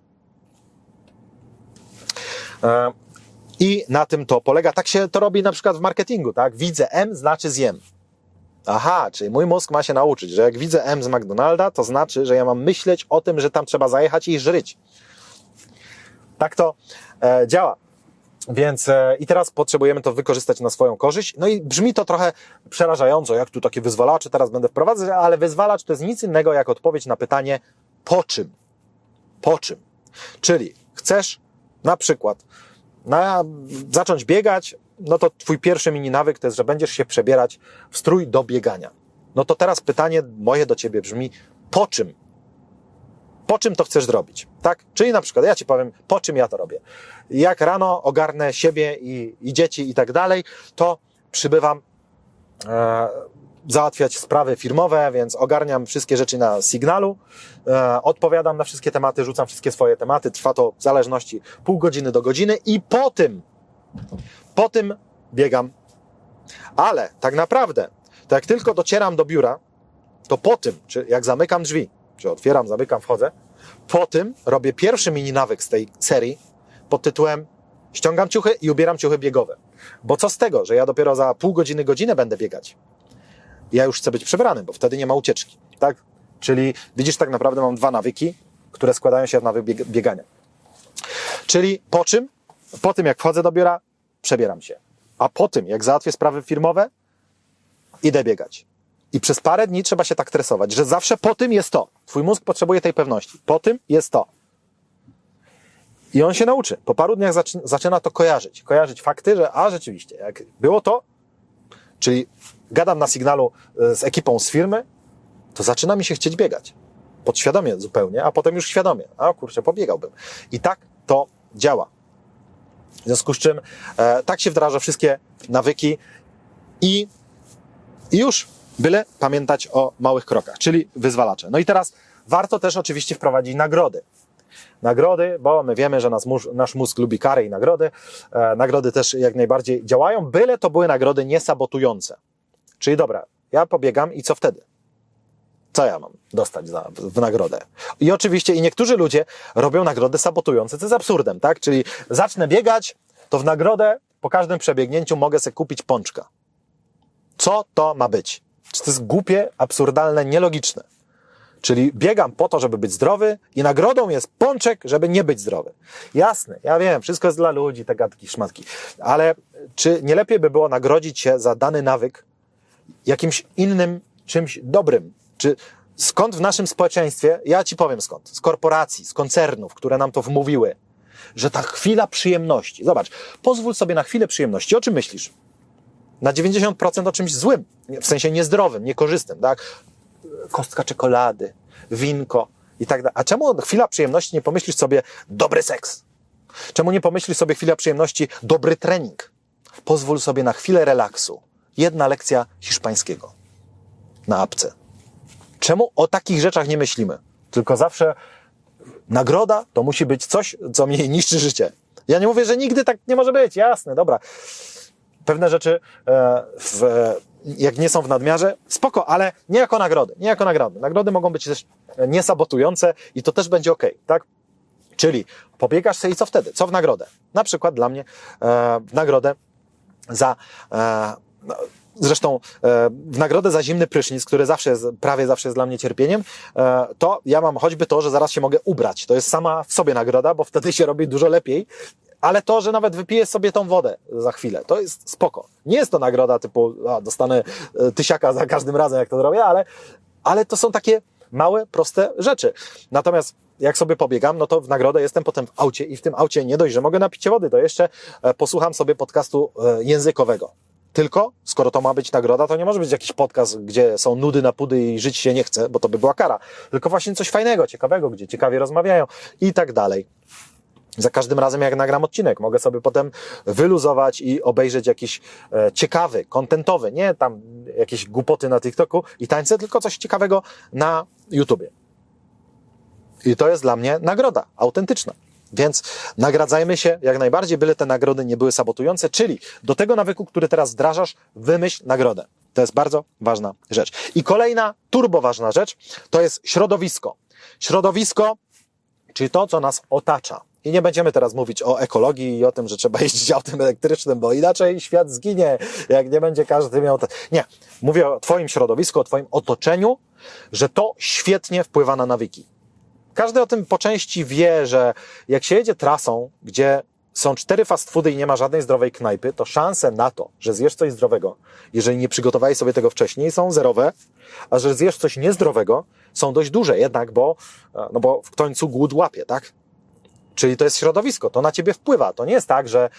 I na tym to polega. Tak się to robi na przykład w marketingu, tak? Widzę M, znaczy zjem. Aha, czyli mój mózg ma się nauczyć, że jak widzę M z McDonalda, to znaczy, że ja mam myśleć o tym, że tam trzeba zajechać i żryć. Tak to działa. Więc i teraz potrzebujemy to wykorzystać na swoją korzyść. No i brzmi to trochę przerażająco, jak tu takie wyzwalacze teraz będę wprowadzać, ale wyzwalacz to jest nic innego jak odpowiedź na pytanie po czym? Po czym? Czyli chcesz na przykład zacząć biegać, no to twój pierwszy mini nawyk to jest, że będziesz się przebierać w strój do biegania. No to teraz pytanie moje do ciebie brzmi, po czym? po czym to chcesz zrobić, tak? Czyli na przykład ja ci powiem, po czym ja to robię. Jak rano ogarnę siebie i dzieci i tak dalej, to przybywam załatwiać sprawy firmowe, więc ogarniam wszystkie rzeczy na Signalu, odpowiadam na wszystkie tematy, rzucam wszystkie swoje tematy, trwa to w zależności pół godziny do godziny i po tym biegam. Ale tak naprawdę, to jak tylko docieram do biura, to po tym, czy jak zamykam drzwi, czy otwieram, zamykam, wchodzę, po tym robię pierwszy mini nawyk z tej serii pod tytułem ściągam ciuchy i ubieram ciuchy biegowe. Bo co z tego, że ja dopiero za pół godziny, godzinę będę biegać? Ja już chcę być przebrany, bo wtedy nie ma ucieczki, tak? Czyli widzisz, tak naprawdę mam 2 nawyki, które składają się w nawyk biegania. Czyli po czym? Po tym, jak wchodzę do biura, przebieram się. A po tym, jak załatwię sprawy firmowe, idę biegać. I przez parę dni trzeba się tak tresować, że zawsze po tym jest to. Twój mózg potrzebuje tej pewności. Po tym jest to. I on się nauczy. Po paru dniach zaczyna to kojarzyć. Kojarzyć fakty, że rzeczywiście, jak było to, czyli gadam na Signalu z ekipą z firmy, to zaczyna mi się chcieć biegać. Podświadomie zupełnie, a potem już świadomie. Kurczę, pobiegałbym. I tak to działa. W związku z czym tak się wdraża wszystkie nawyki i już byle pamiętać o małych krokach, czyli wyzwalacze. No i teraz warto też oczywiście wprowadzić nagrody. Nagrody, bo my wiemy, że nasz mózg lubi kary i nagrody. Nagrody też jak najbardziej działają, byle to były nagrody niesabotujące. Czyli dobra, ja pobiegam i co wtedy? Co ja mam dostać w nagrodę? I oczywiście niektórzy ludzie robią nagrody sabotujące, co jest absurdem, tak? Czyli zacznę biegać, to w nagrodę po każdym przebiegnięciu mogę sobie kupić pączka. Co to ma być? Czy to jest głupie, absurdalne, nielogiczne? Czyli biegam po to, żeby być zdrowy i nagrodą jest pączek, żeby nie być zdrowy. Jasne, ja wiem, wszystko jest dla ludzi, te gadki, szmatki. Ale czy nie lepiej by było nagrodzić się za dany nawyk jakimś innym, czymś dobrym? Czy skąd w naszym społeczeństwie, ja ci powiem skąd, z korporacji, z koncernów, które nam to wmówiły, że ta chwila przyjemności, zobacz, pozwól sobie na chwilę przyjemności, o czym myślisz? Na 90% o czymś złym, w sensie niezdrowym, niekorzystnym, tak? Kostka czekolady, winko i tak dalej. A czemu chwila przyjemności nie pomyślisz sobie dobry seks? Czemu nie pomyślisz sobie chwila przyjemności dobry trening? Pozwól sobie na chwilę relaksu. 1 lekcja hiszpańskiego na apce. Czemu o takich rzeczach nie myślimy? Tylko zawsze nagroda to musi być coś, co mi niszczy życie. Ja nie mówię, że nigdy tak nie może być. Jasne, dobra. Pewne rzeczy jak nie są w nadmiarze, spoko, ale nie jako nagrody. Nie jako nagrody. Nagrody mogą być też niesabotujące i to też będzie okej, tak? Czyli pobiegasz sobie i co wtedy? Co w nagrodę? Na przykład dla mnie w nagrodę za... Zresztą w nagrodę za zimny prysznic, który prawie zawsze jest dla mnie cierpieniem, to ja mam choćby to, że zaraz się mogę ubrać. To jest sama w sobie nagroda, bo wtedy się robi dużo lepiej. Ale to, że nawet wypiję sobie tą wodę za chwilę, to jest spoko. Nie jest to nagroda typu, dostanę 1000 za każdym razem, jak to zrobię, ale to są takie małe, proste rzeczy. Natomiast jak sobie pobiegam, no to w nagrodę jestem potem w aucie i w tym aucie nie dość, że mogę napić się wody, to jeszcze posłucham sobie podcastu językowego. Tylko, skoro to ma być nagroda, to nie może być jakiś podcast, gdzie są nudy na pudy i żyć się nie chce, bo to by była kara. Tylko właśnie coś fajnego, ciekawego, gdzie ciekawie rozmawiają i tak dalej. Za każdym razem, jak nagram odcinek, mogę sobie potem wyluzować i obejrzeć jakiś ciekawy, kontentowy, nie tam jakieś głupoty na TikToku i tańce, tylko coś ciekawego na YouTubie. I to jest dla mnie nagroda autentyczna. Więc nagradzajmy się jak najbardziej, byle te nagrody nie były sabotujące, czyli do tego nawyku, który teraz wdrażasz, wymyśl nagrodę. To jest bardzo ważna rzecz. I kolejna turbo ważna rzecz, to jest środowisko. Środowisko, czyli to, co nas otacza. I nie będziemy teraz mówić o ekologii i o tym, że trzeba jeździć autem elektrycznym, bo inaczej świat zginie, jak nie będzie każdy miał... Nie, mówię o twoim środowisku, o twoim otoczeniu, że to świetnie wpływa na nawyki. Każdy o tym po części wie, że jak się jedzie trasą, gdzie są 4 fast foody i nie ma żadnej zdrowej knajpy, to szanse na to, że zjesz coś zdrowego, jeżeli nie przygotowałeś sobie tego wcześniej, są zerowe, a że zjesz coś niezdrowego, są dość duże jednak, bo w końcu głód łapie, tak? Czyli to jest środowisko, to na ciebie wpływa. To nie jest tak, że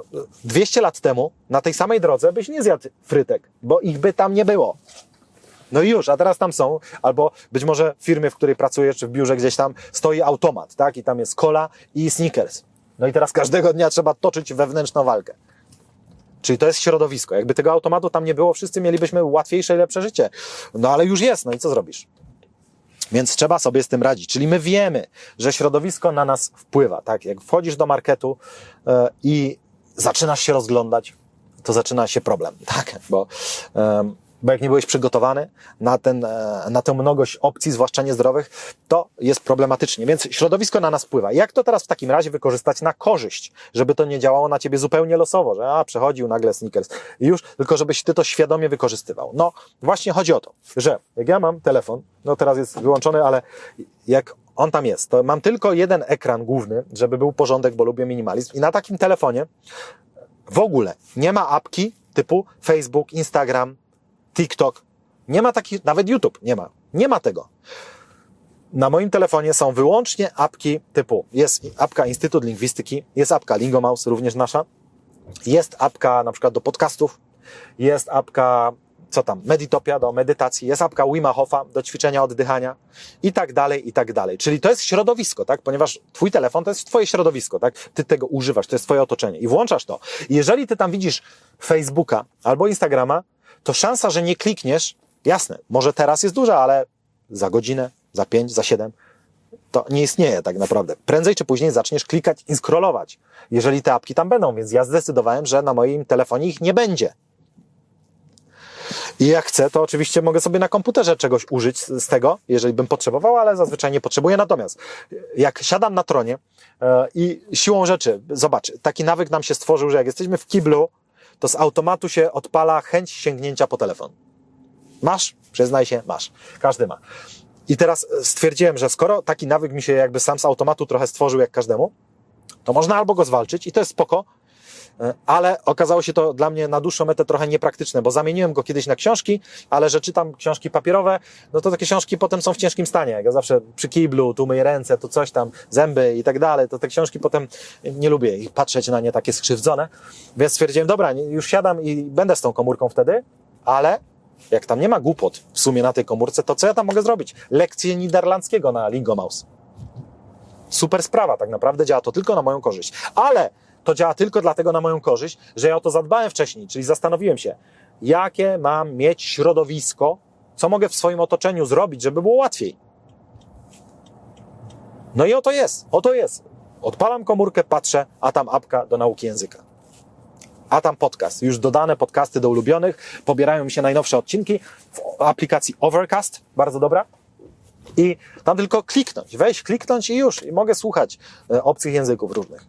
200 lat temu na tej samej drodze byś nie zjadł frytek, bo ich by tam nie było. No i już, a teraz tam są, albo być może w firmie, w której pracujesz, czy w biurze gdzieś tam stoi automat, tak? I tam jest cola i Snickers. No i teraz każdego dnia trzeba toczyć wewnętrzną walkę. Czyli to jest środowisko. Jakby tego automatu tam nie było, wszyscy mielibyśmy łatwiejsze i lepsze życie. No ale już jest, no i co zrobisz? Więc trzeba sobie z tym radzić. Czyli my wiemy, że środowisko na nas wpływa. Tak? Jak wchodzisz do marketu i zaczynasz się rozglądać, to zaczyna się problem. Tak? Bo jak nie byłeś przygotowany na tę mnogość opcji, zwłaszcza niezdrowych, to jest problematycznie. Więc środowisko na nas wpływa. Jak to teraz w takim razie wykorzystać na korzyść, żeby to nie działało na ciebie zupełnie losowo, że przechodził nagle Snickers i już, tylko żebyś ty to świadomie wykorzystywał. No właśnie chodzi o to, że jak ja mam telefon, no teraz jest wyłączony, ale jak on tam jest, to mam tylko jeden ekran główny, żeby był porządek, bo lubię minimalizm i na takim telefonie w ogóle nie ma apki typu Facebook, Instagram, TikTok. Nie ma takich, nawet YouTube nie ma. Nie ma tego. Na moim telefonie są wyłącznie apki typu, jest apka Instytut Lingwistyki, jest apka Lingomouse, również nasza, jest apka na przykład do podcastów, jest apka, Meditopia do medytacji, jest apka Wima Hofa do ćwiczenia oddychania i tak dalej, i tak dalej. Czyli to jest środowisko, tak? Ponieważ twój telefon to jest twoje środowisko, tak? Ty tego używasz, to jest twoje otoczenie i włączasz to. I jeżeli ty tam widzisz Facebooka albo Instagrama, to szansa, że nie klikniesz, jasne, może teraz jest duża, ale za godzinę, za 5, za 7, to nie istnieje tak naprawdę. Prędzej czy później zaczniesz klikać i scrollować, jeżeli te apki tam będą, więc ja zdecydowałem, że na moim telefonie ich nie będzie. I jak chcę, to oczywiście mogę sobie na komputerze czegoś użyć z tego, jeżeli bym potrzebował, ale zazwyczaj nie potrzebuję. Natomiast jak siadam na tronie i siłą rzeczy, zobacz, taki nawyk nam się stworzył, że jak jesteśmy w kiblu, to z automatu się odpala chęć sięgnięcia po telefon. Masz? Przyznaj się, masz. Każdy ma. I teraz stwierdziłem, że skoro taki nawyk mi się jakby sam z automatu trochę stworzył jak każdemu, to można albo go zwalczyć i to jest spoko, ale okazało się to dla mnie na dłuższą metę trochę niepraktyczne, bo zamieniłem go kiedyś na książki, ale że czytam książki papierowe, no to takie książki potem są w ciężkim stanie. Jak ja zawsze przy kiblu, tu myję ręce, tu coś tam, zęby i tak dalej, to te książki potem nie lubię ich patrzeć na nie takie skrzywdzone, więc stwierdziłem, dobra, już siadam i będę z tą komórką wtedy, ale jak tam nie ma głupot w sumie na tej komórce, to co ja tam mogę zrobić? Lekcje niderlandzkiego na Lingomouse. Super sprawa, tak naprawdę działa to tylko na moją korzyść, ale to działa tylko dlatego na moją korzyść, że ja o to zadbałem wcześniej, czyli zastanowiłem się, jakie mam mieć środowisko, co mogę w swoim otoczeniu zrobić, żeby było łatwiej. No i oto jest. Odpalam komórkę, patrzę, a tam apka do nauki języka. A tam podcast, już dodane podcasty do ulubionych, pobierają mi się najnowsze odcinki w aplikacji Overcast, bardzo dobra. I tam tylko kliknąć i już, i mogę słuchać obcych języków różnych.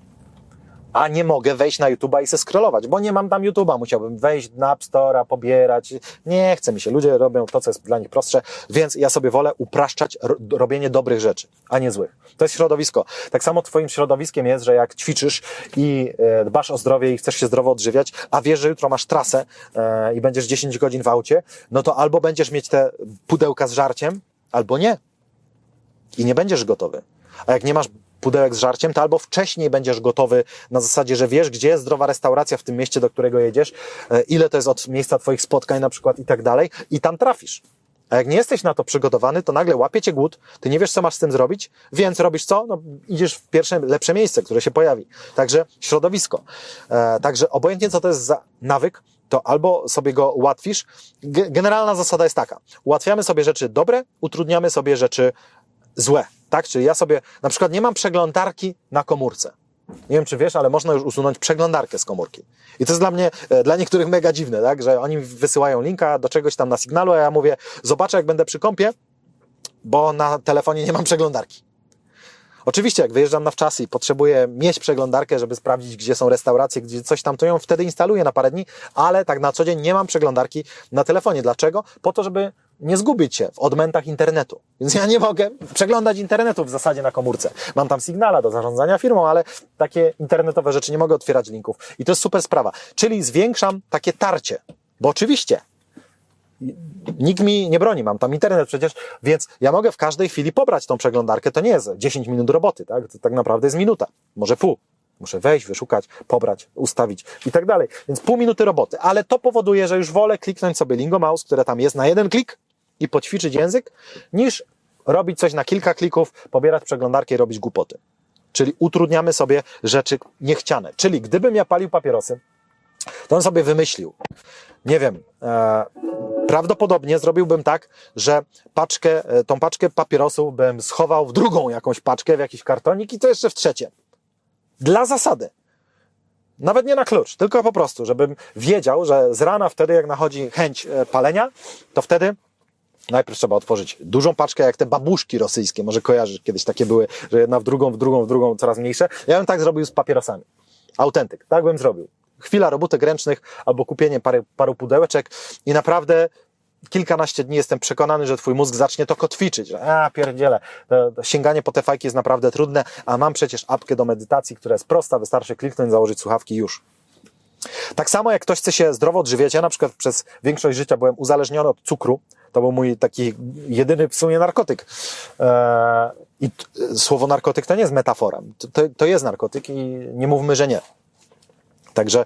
A nie mogę wejść na YouTube'a i se scrollować, bo nie mam tam YouTube'a. Musiałbym wejść na App Store'a, pobierać. Nie chce mi się. Ludzie robią to, co jest dla nich prostsze, więc ja sobie wolę upraszczać robienie dobrych rzeczy, a nie złych. To jest środowisko. Tak samo twoim środowiskiem jest, że jak ćwiczysz i dbasz o zdrowie i chcesz się zdrowo odżywiać, a wiesz, że jutro masz trasę i będziesz 10 godzin w aucie, no to albo będziesz mieć te pudełka z żarciem, albo nie. I nie będziesz gotowy. A jak nie masz pudełek z żarciem, to albo wcześniej będziesz gotowy na zasadzie, że wiesz, gdzie jest zdrowa restauracja w tym mieście, do którego jedziesz, ile to jest od miejsca twoich spotkań na przykład i tak dalej i tam trafisz. A jak nie jesteś na to przygotowany, to nagle łapie cię głód, ty nie wiesz, co masz z tym zrobić, więc robisz co? No, idziesz w pierwsze, lepsze miejsce, które się pojawi. Także środowisko. Także obojętnie, co to jest za nawyk, to albo sobie go ułatwisz. Generalna zasada jest taka. Ułatwiamy sobie rzeczy dobre, utrudniamy sobie rzeczy złe. Tak? Czyli ja sobie na przykład nie mam przeglądarki na komórce. Nie wiem, czy wiesz, ale można już usunąć przeglądarkę z komórki. I to jest dla mnie, dla niektórych mega dziwne, tak? Że oni wysyłają linka do czegoś tam na Signalu, a ja mówię, zobaczę, jak będę przy kompie, bo na telefonie nie mam przeglądarki. Oczywiście, jak wyjeżdżam na wczasy i potrzebuję mieć przeglądarkę, żeby sprawdzić, gdzie są restauracje, gdzie coś tam, to ją wtedy instaluję na parę dni, ale tak na co dzień nie mam przeglądarki na telefonie. Dlaczego? Po to, żeby nie zgubić się w odmętach internetu. Więc ja nie mogę przeglądać internetu w zasadzie na komórce. Mam tam Signala do zarządzania firmą, ale takie internetowe rzeczy nie mogę otwierać linków. I to jest super sprawa. Czyli zwiększam takie tarcie. Bo oczywiście nikt mi nie broni, mam tam internet przecież, więc ja mogę w każdej chwili pobrać tą przeglądarkę. To nie jest 10 minut roboty, tak? To tak naprawdę jest minuta, może pół. Muszę wejść, wyszukać, pobrać, ustawić i tak dalej. Więc pół minuty roboty. Ale to powoduje, że już wolę kliknąć sobie Lingo Mouse, które tam jest na jeden klik i poćwiczyć język, niż robić coś na kilka klików, pobierać przeglądarkę i robić głupoty. Czyli utrudniamy sobie rzeczy niechciane. Czyli gdybym ja palił papierosy, to on sobie wymyślił, nie wiem, prawdopodobnie zrobiłbym tak, że tą paczkę papierosów bym schował w drugą jakąś paczkę, w jakiś kartonik i to jeszcze w trzecie. Dla zasady. Nawet nie na klucz, tylko po prostu, żebym wiedział, że z rana wtedy, jak nachodzi chęć palenia, to wtedy najpierw trzeba otworzyć dużą paczkę, jak te babuszki rosyjskie. Może kojarzysz, kiedyś takie były, że jedna w drugą, coraz mniejsze. Ja bym tak zrobił z papierosami. Autentyk. Tak bym zrobił. Chwila robótek ręcznych albo kupienie paru pudełeczek i naprawdę kilkanaście dni jestem przekonany, że twój mózg zacznie to kotwiczyć. Pierdziele, to sięganie po te fajki jest naprawdę trudne, a mam przecież apkę do medytacji, która jest prosta, wystarczy kliknąć, założyć słuchawki i już. Tak samo jak ktoś chce się zdrowo odżywiać, ja na przykład przez większość życia byłem uzależniony od cukru, to był mój taki jedyny w sumie narkotyk. I słowo narkotyk to nie jest metafora, to jest narkotyk i nie mówmy, że nie. Także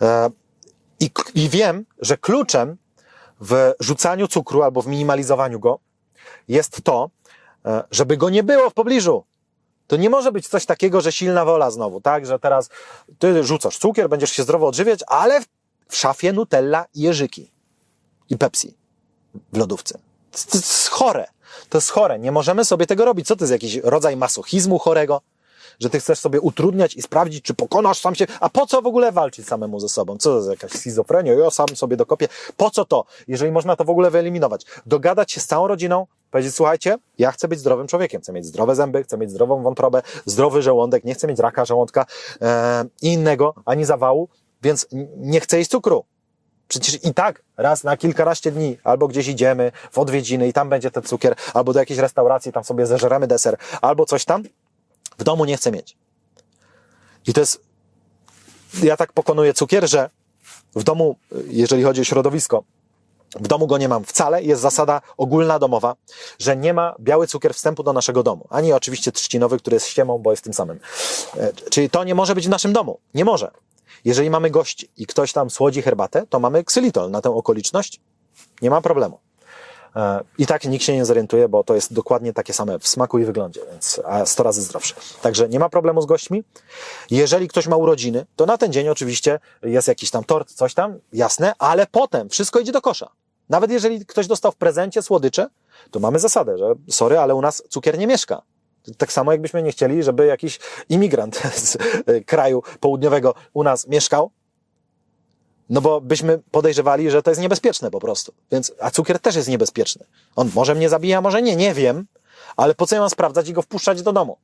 i wiem, że kluczem w rzucaniu cukru albo w minimalizowaniu go jest to, żeby go nie było w pobliżu. To nie może być coś takiego, że silna wola znowu, tak? Że teraz ty rzucasz cukier, będziesz się zdrowo odżywiać, ale w szafie Nutella i jeżyki. I Pepsi w lodówce. To jest chore. To jest chore. Nie możemy sobie tego robić. Co to jest jakiś rodzaj masochizmu chorego? Że ty chcesz sobie utrudniać i sprawdzić, czy pokonasz sam się. A po co w ogóle walczyć samemu ze sobą? Co to jest jakaś schizofrenia? Ja sam sobie dokopię. Po co to? Jeżeli można to w ogóle wyeliminować. Dogadać się z całą rodziną, powiedzieć, słuchajcie, ja chcę być zdrowym człowiekiem. Chcę mieć zdrowe zęby, chcę mieć zdrową wątrobę, zdrowy żołądek, nie chcę mieć raka żołądka innego, ani zawału, więc nie chcę jeść cukru. Przecież i tak raz na kilkanaście dni albo gdzieś idziemy w odwiedziny i tam będzie ten cukier, albo do jakiejś restauracji, tam sobie zeżeremy deser, albo coś tam. W domu nie chcę mieć. I to jest, ja tak pokonuję cukier, że w domu, jeżeli chodzi o środowisko, w domu go nie mam wcale. Jest zasada ogólna domowa, że nie ma biały cukier wstępu do naszego domu. Ani oczywiście trzcinowy, który jest ściemą, bo jest tym samym. Czyli to nie może być w naszym domu. Nie może. Jeżeli mamy gości i ktoś tam słodzi herbatę, to mamy ksylitol na tę okoliczność. Nie ma problemu. I tak nikt się nie zorientuje, bo to jest dokładnie takie same w smaku i wyglądzie, więc 100 razy zdrowsze. Także nie ma problemu z gośćmi. Jeżeli ktoś ma urodziny, to na ten dzień oczywiście jest jakiś tam tort, coś tam, jasne, ale potem wszystko idzie do kosza. Nawet jeżeli ktoś dostał w prezencie słodycze, to mamy zasadę, że sorry, ale u nas cukier nie mieszka. Tak samo jakbyśmy nie chcieli, żeby jakiś imigrant z kraju południowego u nas mieszkał, no bo byśmy podejrzewali, że to jest niebezpieczne po prostu. Więc, a cukier też jest niebezpieczny. On może mnie zabija, może nie wiem, ale po co ja mam sprawdzać i go wpuszczać do domu?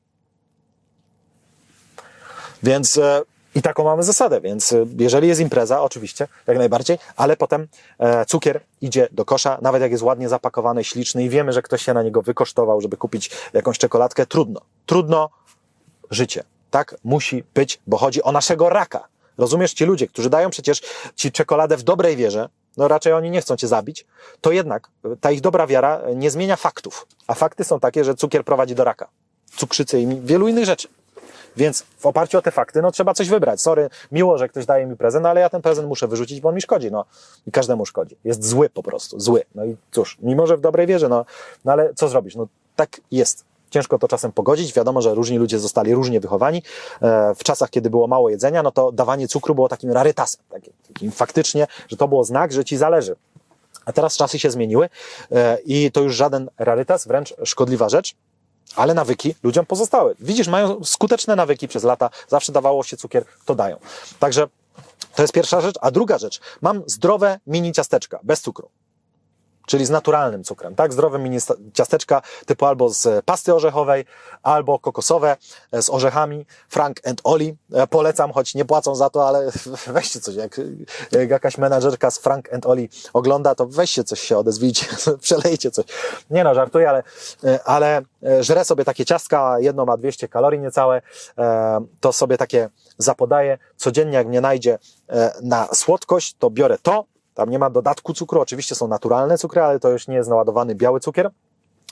Więc i taką mamy zasadę, więc jeżeli jest impreza, oczywiście, jak najbardziej, ale potem cukier idzie do kosza, nawet jak jest ładnie zapakowany, śliczny i wiemy, że ktoś się na niego wykosztował, żeby kupić jakąś czekoladkę, trudno życie. Tak musi być, bo chodzi o naszego raka. Rozumiesz, ci ludzie, którzy dają przecież ci czekoladę w dobrej wierze, no raczej oni nie chcą cię zabić, to jednak ta ich dobra wiara nie zmienia faktów. A fakty są takie, że cukier prowadzi do raka, cukrzycy i wielu innych rzeczy. Więc w oparciu o te fakty, no trzeba coś wybrać. Sorry, miło, że ktoś daje mi prezent, no ale ja ten prezent muszę wyrzucić, bo on mi szkodzi, no. I każdemu szkodzi. Jest zły po prostu, zły. No i cóż, mimo że w dobrej wierze, no ale co zrobić? No tak jest. Ciężko to czasem pogodzić. Wiadomo, że różni ludzie zostali różnie wychowani. W czasach, kiedy było mało jedzenia, no to dawanie cukru było takim rarytasem. Takim faktycznie, że to było znak, że ci zależy. A teraz czasy się zmieniły i to już żaden rarytas, wręcz szkodliwa rzecz. Ale nawyki ludziom pozostały. Widzisz, mają skuteczne nawyki przez lata. Zawsze dawało się cukier, to dają. Także to jest pierwsza rzecz. A druga rzecz, mam zdrowe mini ciasteczka, bez cukru. Czyli z naturalnym cukrem, tak? Zdrowe mini ciasteczka typu albo z pasty orzechowej, albo kokosowe z orzechami, Frank and Oli. Polecam, choć nie płacą za to, ale weźcie coś, jak jakaś menadżerka z Frank and Oli ogląda, to weźcie coś się, odezwijcie, przelejcie coś. Nie no, żartuję, ale żrę sobie takie ciastka, jedno ma 200 kalorii niecałe, to sobie takie zapodaję. Codziennie jak mnie najdzie na słodkość, to biorę to. Tam nie ma dodatku cukru, oczywiście są naturalne cukry, ale to już nie jest naładowany biały cukier.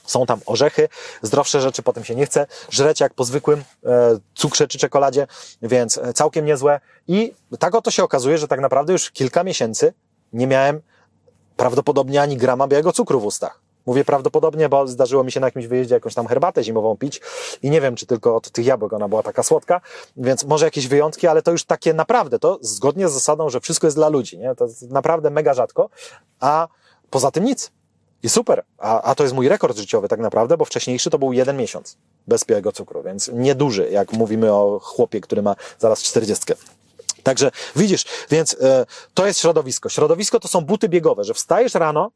Są tam orzechy, zdrowsze rzeczy potem się nie chce żreć jak po zwykłym cukrze czy czekoladzie, więc całkiem niezłe. I tak oto się okazuje, że tak naprawdę już kilka miesięcy nie miałem prawdopodobnie ani grama białego cukru w ustach. Mówię prawdopodobnie, bo zdarzyło mi się na jakimś wyjeździe jakąś tam herbatę zimową pić i nie wiem, czy tylko od tych jabłek ona była taka słodka, więc może jakieś wyjątki, ale to już takie naprawdę, to zgodnie z zasadą, że wszystko jest dla ludzi, nie? To jest naprawdę mega rzadko, a poza tym nic. I super, a to jest mój rekord życiowy tak naprawdę, bo wcześniejszy to był 1 miesiąc bez białego cukru, więc nieduży, jak mówimy o chłopie, który ma zaraz 40. Także widzisz, więc to jest środowisko. Środowisko to są buty biegowe, że wstajesz rano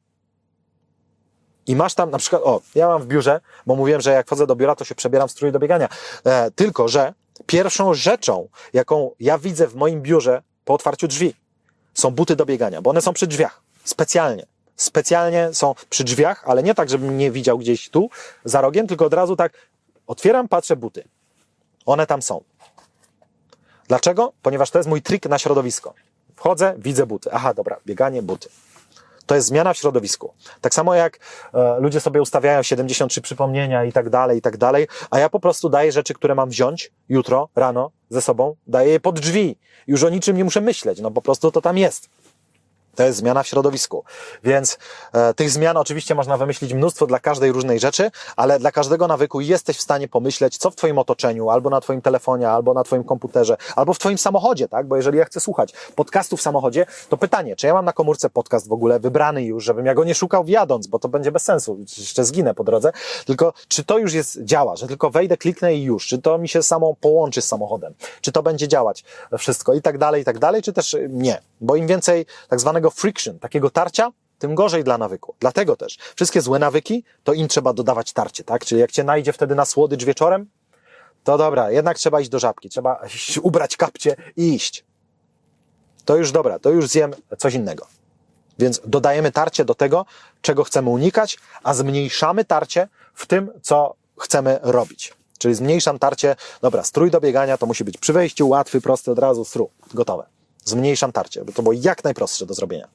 i masz tam na przykład, ja mam w biurze, bo mówiłem, że jak wchodzę do biura, to się przebieram w strój do biegania. Tylko że pierwszą rzeczą, jaką ja widzę w moim biurze po otwarciu drzwi, są buty do biegania, bo one są przy drzwiach. Specjalnie są przy drzwiach, ale nie tak, żebym nie widział gdzieś tu, za rogiem, tylko od razu tak otwieram, patrzę, buty. One tam są. Dlaczego? Ponieważ to jest mój trik na środowisko. Wchodzę, widzę buty. Aha, dobra, bieganie, buty. To jest zmiana w środowisku. Tak samo jak ludzie sobie ustawiają 73 przypomnienia i tak dalej, a ja po prostu daję rzeczy, które mam wziąć jutro, rano, ze sobą, daję je pod drzwi. Już o niczym nie muszę myśleć, no po prostu to tam jest. To jest zmiana w środowisku. Więc tych zmian oczywiście można wymyślić mnóstwo dla każdej różnej rzeczy, ale dla każdego nawyku jesteś w stanie pomyśleć, co w twoim otoczeniu, albo na twoim telefonie, albo na twoim komputerze, albo w twoim samochodzie, tak? Bo jeżeli ja chcę słuchać podcastu w samochodzie, to pytanie, czy ja mam na komórce podcast w ogóle wybrany już, żebym ja go nie szukał jadąc, bo to będzie bez sensu, jeszcze zginę po drodze, tylko czy to już działa, że tylko wejdę, kliknę i już, czy to mi się samo połączy z samochodem, czy to będzie działać wszystko i tak dalej, czy też nie. Bo im więcej tak zwanego friction, takiego tarcia, tym gorzej dla nawyku. Dlatego też wszystkie złe nawyki, to im trzeba dodawać tarcie, tak? Czyli jak cię najdzie wtedy na słodycz wieczorem, to dobra, jednak trzeba iść do Żabki, trzeba ubrać kapcie i iść. To już dobra, to już zjem coś innego. Więc dodajemy tarcie do tego, czego chcemy unikać, a zmniejszamy tarcie w tym, co chcemy robić. Czyli zmniejszam tarcie, dobra, strój do biegania to musi być przy wejściu, łatwy, prosty, od razu, gotowe. Zmniejszam tarcie, bo to było jak najprostsze do zrobienia.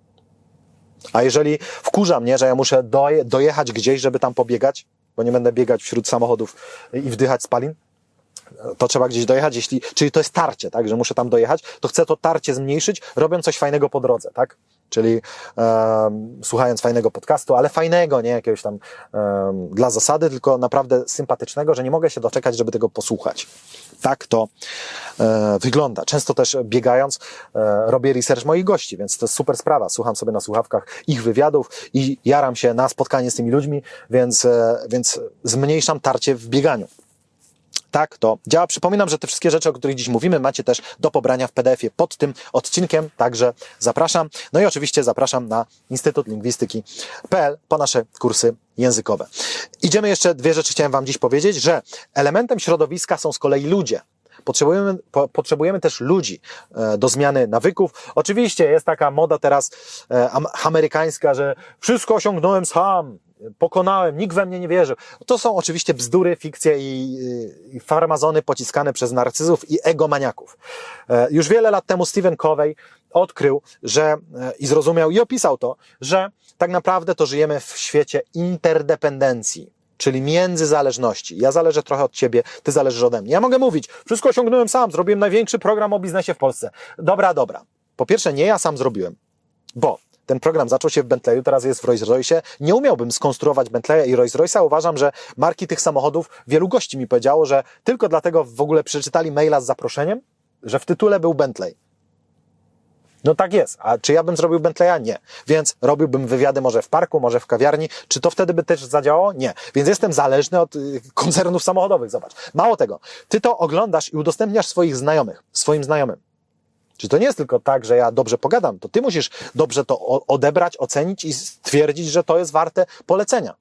A jeżeli wkurza mnie, że ja muszę dojechać gdzieś, żeby tam pobiegać, bo nie będę biegać wśród samochodów i wdychać spalin, to trzeba gdzieś dojechać, czyli to jest tarcie, tak, że muszę tam dojechać, to chcę to tarcie zmniejszyć, robiąc coś fajnego po drodze, tak? Czyli słuchając fajnego podcastu, ale fajnego, nie jakiegoś tam dla zasady, tylko naprawdę sympatycznego, że nie mogę się doczekać, żeby tego posłuchać. Tak to wygląda. Często też biegając robię research moich gości, więc to jest super sprawa. Słucham sobie na słuchawkach ich wywiadów i jaram się na spotkanie z tymi ludźmi, więc zmniejszam tarcie w bieganiu. Tak to działa. Przypominam, że te wszystkie rzeczy, o których dziś mówimy, macie też do pobrania w PDF-ie pod tym odcinkiem, także zapraszam. No i oczywiście zapraszam na Instytut Lingwistyki.pl po nasze kursy językowe. Idziemy jeszcze, 2 rzeczy chciałem wam dziś powiedzieć, że elementem środowiska są z kolei ludzie. Potrzebujemy też ludzi do zmiany nawyków. Oczywiście jest taka moda teraz amerykańska, że wszystko osiągnąłem sam, pokonałem, nikt we mnie nie wierzył. To są oczywiście bzdury, fikcje i farmazony pociskane przez narcyzów i egomaniaków. Już wiele lat temu Stephen Covey odkrył, i zrozumiał i opisał to, że tak naprawdę to żyjemy w świecie interdependencji, czyli międzyzależności. Ja zależę trochę od ciebie, ty zależysz ode mnie. Ja mogę mówić, wszystko osiągnąłem sam, zrobiłem największy program o biznesie w Polsce. Dobra. Po pierwsze, nie ja sam zrobiłem, bo ten program zaczął się w Bentleyu, teraz jest w Rolls-Royce. Nie umiałbym skonstruować Bentleya i Rolls-Royce'a. Uważam, że marki tych samochodów, wielu gości mi powiedziało, że tylko dlatego w ogóle przeczytali maila z zaproszeniem, że w tytule był Bentley. No tak jest. A czy ja bym zrobił Bentleya? Nie. Więc robiłbym wywiady może w parku, może w kawiarni. Czy to wtedy by też zadziałało? Nie. Więc jestem zależny od koncernów samochodowych. Zobacz. Mało tego. Ty to oglądasz i udostępniasz swoim znajomym. Czy to nie jest tylko tak, że ja dobrze pogadam, to ty musisz dobrze to odebrać, ocenić i stwierdzić, że to jest warte polecenia.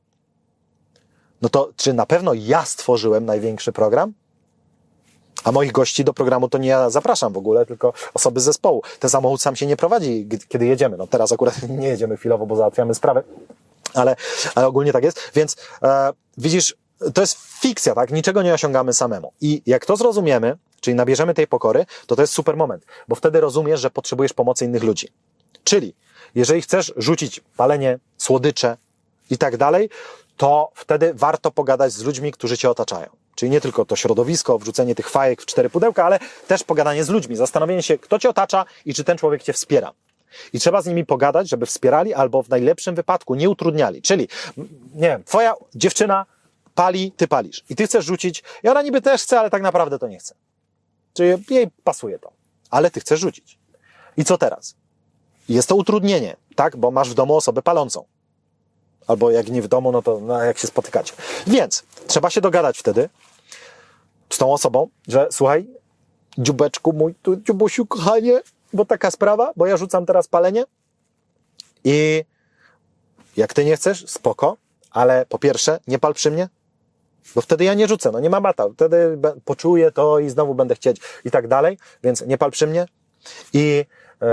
No to czy na pewno ja stworzyłem największy program? A moich gości do programu to nie ja zapraszam w ogóle, tylko osoby z zespołu. Ten samochód sam się nie prowadzi, kiedy jedziemy. No teraz akurat nie jedziemy chwilowo, bo załatwiamy sprawę, ale ogólnie tak jest. Więc widzisz, to jest fikcja, tak? Niczego nie osiągamy samemu. I jak to zrozumiemy, czyli nabierzemy tej pokory, to jest super moment, bo wtedy rozumiesz, że potrzebujesz pomocy innych ludzi. Czyli jeżeli chcesz rzucić palenie, słodycze i tak dalej, to wtedy warto pogadać z ludźmi, którzy cię otaczają. Czyli nie tylko to środowisko, wrzucenie tych fajek w 4 pudełka, ale też pogadanie z ludźmi, zastanowienie się, kto cię otacza i czy ten człowiek cię wspiera. I trzeba z nimi pogadać, żeby wspierali albo w najlepszym wypadku nie utrudniali. Czyli, nie wiem, twoja dziewczyna pali, ty palisz i ty chcesz rzucić i ona niby też chce, ale tak naprawdę to nie chce. Czyli jej pasuje to, ale ty chcesz rzucić. I co teraz? Jest to utrudnienie, tak? Bo masz w domu osobę palącą. Albo jak nie w domu, no to jak się spotykacie. Więc trzeba się dogadać wtedy z tą osobą, że słuchaj, dziubeczku mój, tu dziubusiu, kochanie, bo taka sprawa, bo ja rzucam teraz palenie i jak ty nie chcesz, spoko, ale po pierwsze, nie pal przy mnie, bo wtedy ja nie rzucę, no nie ma bata, wtedy poczuję to i znowu będę chcieć i tak dalej, więc nie pal przy mnie i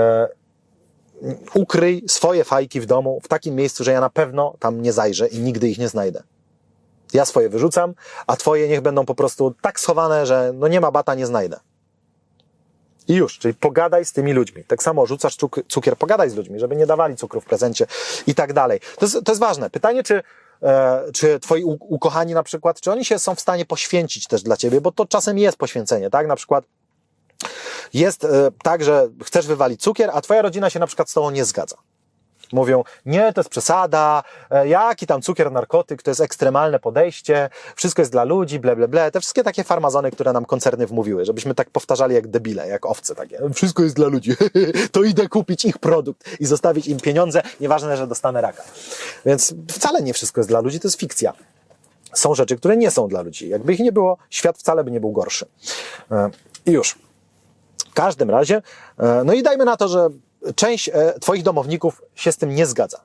ukryj swoje fajki w domu w takim miejscu, że ja na pewno tam nie zajrzę i nigdy ich nie znajdę. Ja swoje wyrzucam, a twoje niech będą po prostu tak schowane, że no nie ma bata, nie znajdę. I już, czyli pogadaj z tymi ludźmi. Tak samo rzucasz cukier, pogadaj z ludźmi, żeby nie dawali cukru w prezencie i tak dalej. To jest ważne. Pytanie, czy twoi ukochani na przykład, czy oni się są w stanie poświęcić też dla ciebie, bo to czasem jest poświęcenie, tak? Na przykład jest tak, że chcesz wywalić cukier, a twoja rodzina się na przykład z tobą nie zgadza. Mówią, nie, to jest przesada, jaki tam cukier, narkotyk, to jest ekstremalne podejście, wszystko jest dla ludzi, ble, ble, ble. Te wszystkie takie farmazony, które nam koncerny wmówiły, żebyśmy tak powtarzali jak debile, jak owce takie. Wszystko jest dla ludzi, to idę kupić ich produkt i zostawić im pieniądze, nieważne, że dostanę raka. Więc wcale nie wszystko jest dla ludzi, to jest fikcja. Są rzeczy, które nie są dla ludzi. Jakby ich nie było, świat wcale by nie był gorszy. I już. W każdym razie, no i dajmy na to, że część twoich domowników się z tym nie zgadza.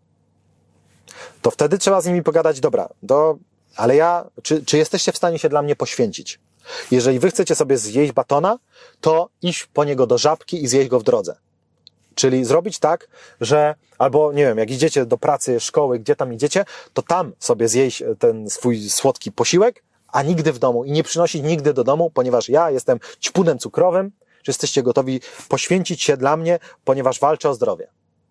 To wtedy trzeba z nimi pogadać, dobra, ale czy jesteście w stanie się dla mnie poświęcić? Jeżeli wy chcecie sobie zjeść batona, to iść po niego do Żabki i zjeść go w drodze. Czyli zrobić tak, że albo, nie wiem, jak idziecie do pracy, szkoły, gdzie tam idziecie, to tam sobie zjeść ten swój słodki posiłek, a nigdy w domu i nie przynosić nigdy do domu, ponieważ ja jestem ćpunem cukrowym, czy jesteście gotowi poświęcić się dla mnie, ponieważ walczę o zdrowie.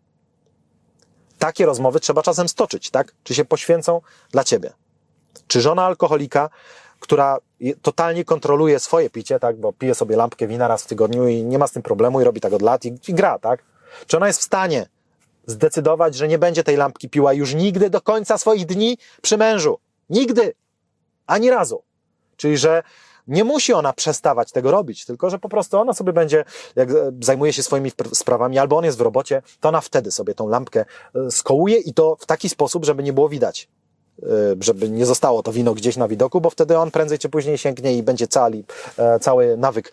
Takie rozmowy trzeba czasem stoczyć, tak? Czy się poświęcą dla ciebie? Czy żona alkoholika, która totalnie kontroluje swoje picie, tak? Bo pije sobie lampkę wina raz w tygodniu i nie ma z tym problemu i robi tak od lat i gra, tak? Czy ona jest w stanie zdecydować, że nie będzie tej lampki piła już nigdy do końca swoich dni przy mężu? Nigdy! Ani razu. Czyli, że nie musi ona przestawać tego robić, tylko że po prostu ona sobie będzie, jak zajmuje się swoimi sprawami, albo on jest w robocie, to ona wtedy sobie tą lampkę skołuje i to w taki sposób, żeby nie było widać. Żeby nie zostało to wino gdzieś na widoku, bo wtedy on prędzej czy później sięgnie i będzie cały nawyk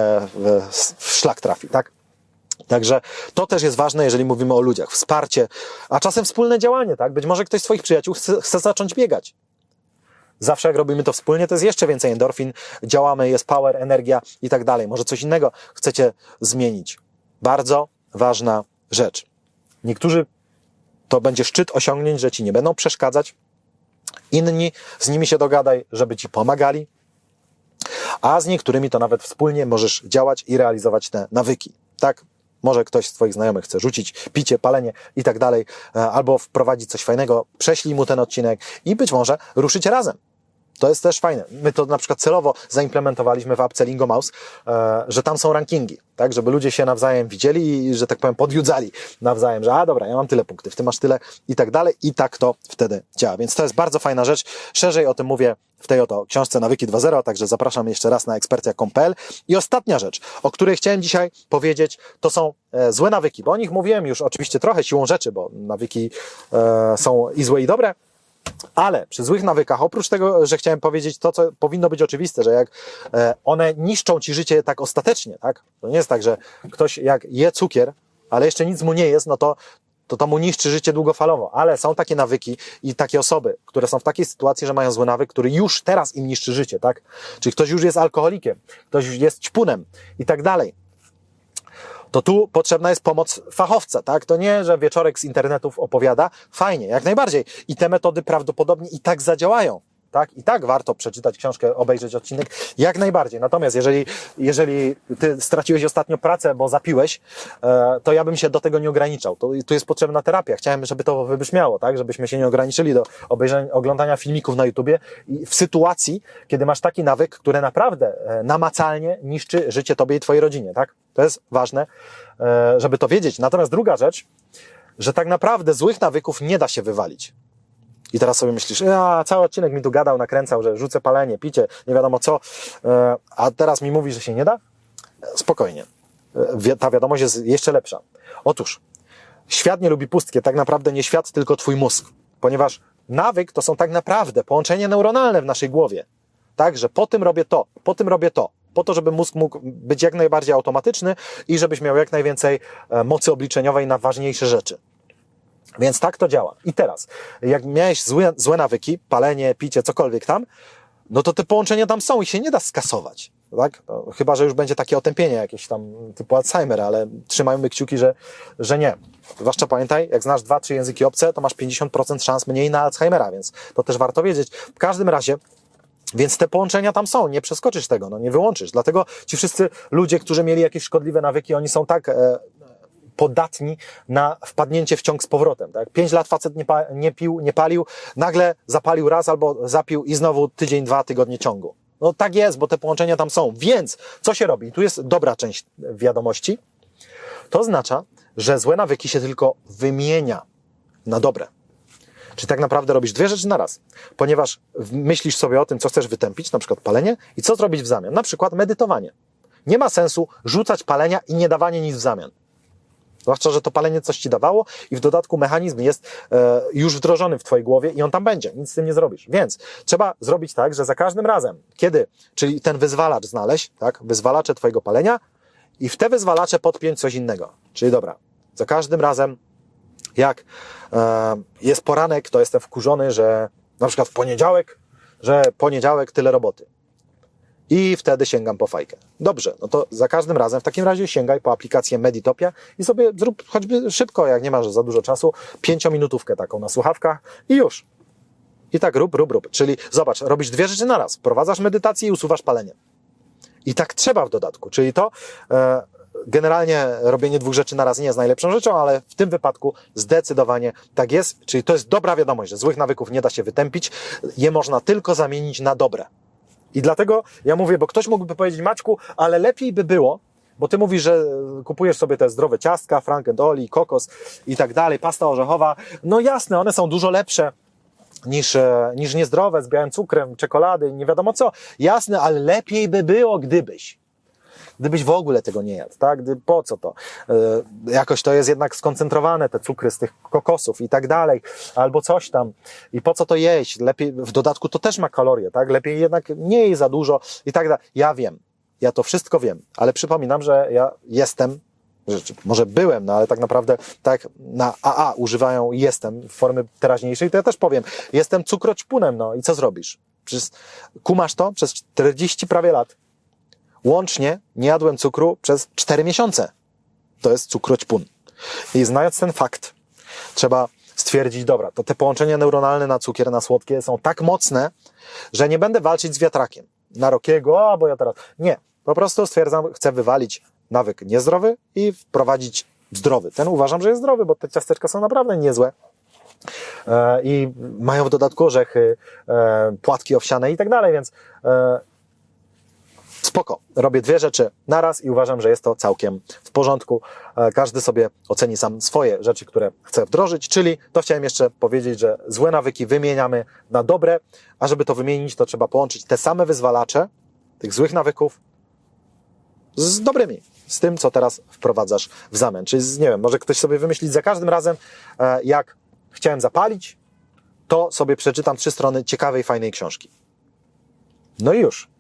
w szlak trafi, tak? Także to też jest ważne, jeżeli mówimy o ludziach. Wsparcie, a czasem wspólne działanie, tak? Być może ktoś z twoich przyjaciół chce zacząć biegać. Zawsze jak robimy to wspólnie, to jest jeszcze więcej endorfin, działamy, jest power, energia i tak dalej. Może coś innego chcecie zmienić. Bardzo ważna rzecz. Niektórzy to będzie szczyt osiągnięć, że ci nie będą przeszkadzać. Inni, z nimi się dogadaj, żeby ci pomagali. A z niektórymi to nawet wspólnie możesz działać i realizować te nawyki. Tak? Może ktoś z twoich znajomych chce rzucić picie, palenie i tak dalej, albo wprowadzić coś fajnego, prześlij mu ten odcinek i być może ruszycie razem. To jest też fajne. My to na przykład celowo zaimplementowaliśmy w apce Lingomouse, że tam są rankingi, tak, żeby ludzie się nawzajem widzieli i, że tak powiem, podjudzali nawzajem, że dobra, ja mam tyle punktów, ty masz tyle i tak dalej i tak to wtedy działa. Więc to jest bardzo fajna rzecz. Szerzej o tym mówię w tej oto książce Nawyki 2.0, także zapraszam jeszcze raz na ekspertia.com.pl. I ostatnia rzecz, o której chciałem dzisiaj powiedzieć, to są złe nawyki, bo o nich mówiłem już oczywiście trochę siłą rzeczy, bo nawyki są i złe i dobre. Ale przy złych nawykach, oprócz tego, że chciałem powiedzieć to, co powinno być oczywiste, że jak one niszczą ci życie tak ostatecznie, tak? To nie jest tak, że ktoś jak je cukier, ale jeszcze nic mu nie jest, no to mu niszczy życie długofalowo. Ale są takie nawyki i takie osoby, które są w takiej sytuacji, że mają zły nawyk, który już teraz im niszczy życie, tak? Czyli ktoś już jest alkoholikiem, ktoś już jest ćpunem i tak dalej. To tu potrzebna jest pomoc fachowca, tak? To nie, że wieczorek z internetów opowiada. Fajnie, jak najbardziej. I te metody prawdopodobnie i tak zadziałają. tak? I tak warto przeczytać książkę, obejrzeć odcinek, jak najbardziej. Natomiast jeżeli ty straciłeś ostatnio pracę, bo zapiłeś, to ja bym się do tego nie ograniczał. Tu jest potrzebna terapia. Chciałem, żeby to wybrzmiało, tak? Żebyśmy się nie ograniczyli do oglądania filmików na YouTubie i w sytuacji, kiedy masz taki nawyk, który naprawdę namacalnie niszczy życie tobie i twojej rodzinie, tak? To jest ważne, żeby to wiedzieć. Natomiast druga rzecz, że tak naprawdę złych nawyków nie da się wywalić. I teraz sobie myślisz, cały odcinek mi tu gadał, nakręcał, że rzucę palenie, picie, nie wiadomo co, a teraz mi mówi, że się nie da? Spokojnie. Ta wiadomość jest jeszcze lepsza. Otóż, świat nie lubi pustkie, tak naprawdę nie świat, tylko twój mózg. Ponieważ nawyk to są tak naprawdę połączenia neuronalne w naszej głowie. Tak, że po tym robię to, po tym robię to. Po to, żeby mózg mógł być jak najbardziej automatyczny i żebyś miał jak najwięcej mocy obliczeniowej na ważniejsze rzeczy. Więc tak to działa. I teraz, jak miałeś złe nawyki, palenie, picie, cokolwiek tam, no to te połączenia tam są i się nie da skasować. Tak? No, chyba że już będzie takie otępienie jakieś tam typu Alzheimer, ale trzymajmy kciuki, że nie. Zwłaszcza pamiętaj, jak znasz 2-3 języki obce, to masz 50% szans mniej na Alzheimera, więc to też warto wiedzieć. W każdym razie, więc te połączenia tam są, nie przeskoczysz tego, no nie wyłączysz. Dlatego ci wszyscy ludzie, którzy mieli jakieś szkodliwe nawyki, oni są tak podatni na wpadnięcie w ciąg z powrotem. Tak? 5 lat facet nie pił, nie palił, nagle zapalił raz albo zapił i znowu tydzień, 2 tygodnie ciągu. No tak jest, bo te połączenia tam są. Więc co się robi? Tu jest dobra część wiadomości. To oznacza, że złe nawyki się tylko wymienia na dobre. Czyli tak naprawdę robisz 2 rzeczy na raz, ponieważ myślisz sobie o tym, co chcesz wytępić, na przykład palenie, i co zrobić w zamian, na przykład medytowanie. Nie ma sensu rzucać palenia i nie dawanie nic w zamian. Zwłaszcza, że to palenie coś ci dawało i w dodatku mechanizm jest już wdrożony w twojej głowie i on tam będzie, nic z tym nie zrobisz. Więc trzeba zrobić tak, że za każdym razem, czyli ten wyzwalacz znaleźć, tak, wyzwalacze twojego palenia i w te wyzwalacze podpiąć coś innego. Czyli dobra, za każdym razem jak jest poranek, to jestem wkurzony, że na przykład poniedziałek tyle roboty. I wtedy sięgam po fajkę. Dobrze, no to za każdym razem w takim razie sięgaj po aplikację Meditopia i sobie zrób choćby szybko, jak nie masz za dużo czasu, 5-minutówkę taką na słuchawkach i już. I tak rób. Czyli zobacz, robisz 2 rzeczy na raz. Wprowadzasz medytację i usuwasz palenie. I tak trzeba w dodatku. Czyli to generalnie robienie 2 rzeczy na raz nie jest najlepszą rzeczą, ale w tym wypadku zdecydowanie tak jest. Czyli to jest dobra wiadomość, że złych nawyków nie da się wytępić. Je można tylko zamienić na dobre. I dlatego ja mówię, bo ktoś mógłby powiedzieć, Maćku, ale lepiej by było, bo ty mówisz, że kupujesz sobie te zdrowe ciastka, Frank and Oli, kokos i tak dalej, pasta orzechowa. No jasne, one są dużo lepsze niż niezdrowe, z białym cukrem, czekolady, nie wiadomo co. Jasne, ale lepiej by było, gdybyś w ogóle tego nie jadł, tak? Po co to? Jakoś to jest jednak skoncentrowane, te cukry z tych kokosów i tak dalej, albo coś tam. I po co to jeść? Lepiej, w dodatku to też ma kalorie, tak? Lepiej jednak nie jej za dużo i tak dalej. Ja wiem, ja to wszystko wiem, ale przypominam, że ja jestem, może byłem, no ale tak naprawdę tak na AA używają jestem w formie teraźniejszej, to ja też powiem, jestem cukroćpunem, no i co zrobisz? Kumasz to przez 40 prawie lat. Łącznie nie jadłem cukru przez 4 miesiące. To jest cukroćpun. I znając ten fakt, trzeba stwierdzić, dobra, to te połączenia neuronalne na cukier, na słodkie są tak mocne, że nie będę walczyć z wiatrakiem. Na Rockiego, bo ja teraz... Nie. Po prostu stwierdzam, chcę wywalić nawyk niezdrowy i wprowadzić zdrowy. Ten uważam, że jest zdrowy, bo te ciasteczka są naprawdę niezłe. I mają w dodatku orzechy, płatki owsiane i tak dalej, więc... Spoko, robię 2 rzeczy naraz i uważam, że jest to całkiem w porządku. Każdy sobie oceni sam swoje rzeczy, które chce wdrożyć, czyli to chciałem jeszcze powiedzieć, że złe nawyki wymieniamy na dobre, a żeby to wymienić, to trzeba połączyć te same wyzwalacze tych złych nawyków z dobrymi, z tym, co teraz wprowadzasz w zamian. Czyli, nie wiem, może ktoś sobie wymyślić za każdym razem, jak chciałem zapalić, to sobie przeczytam 3 strony ciekawej, fajnej książki. No i już.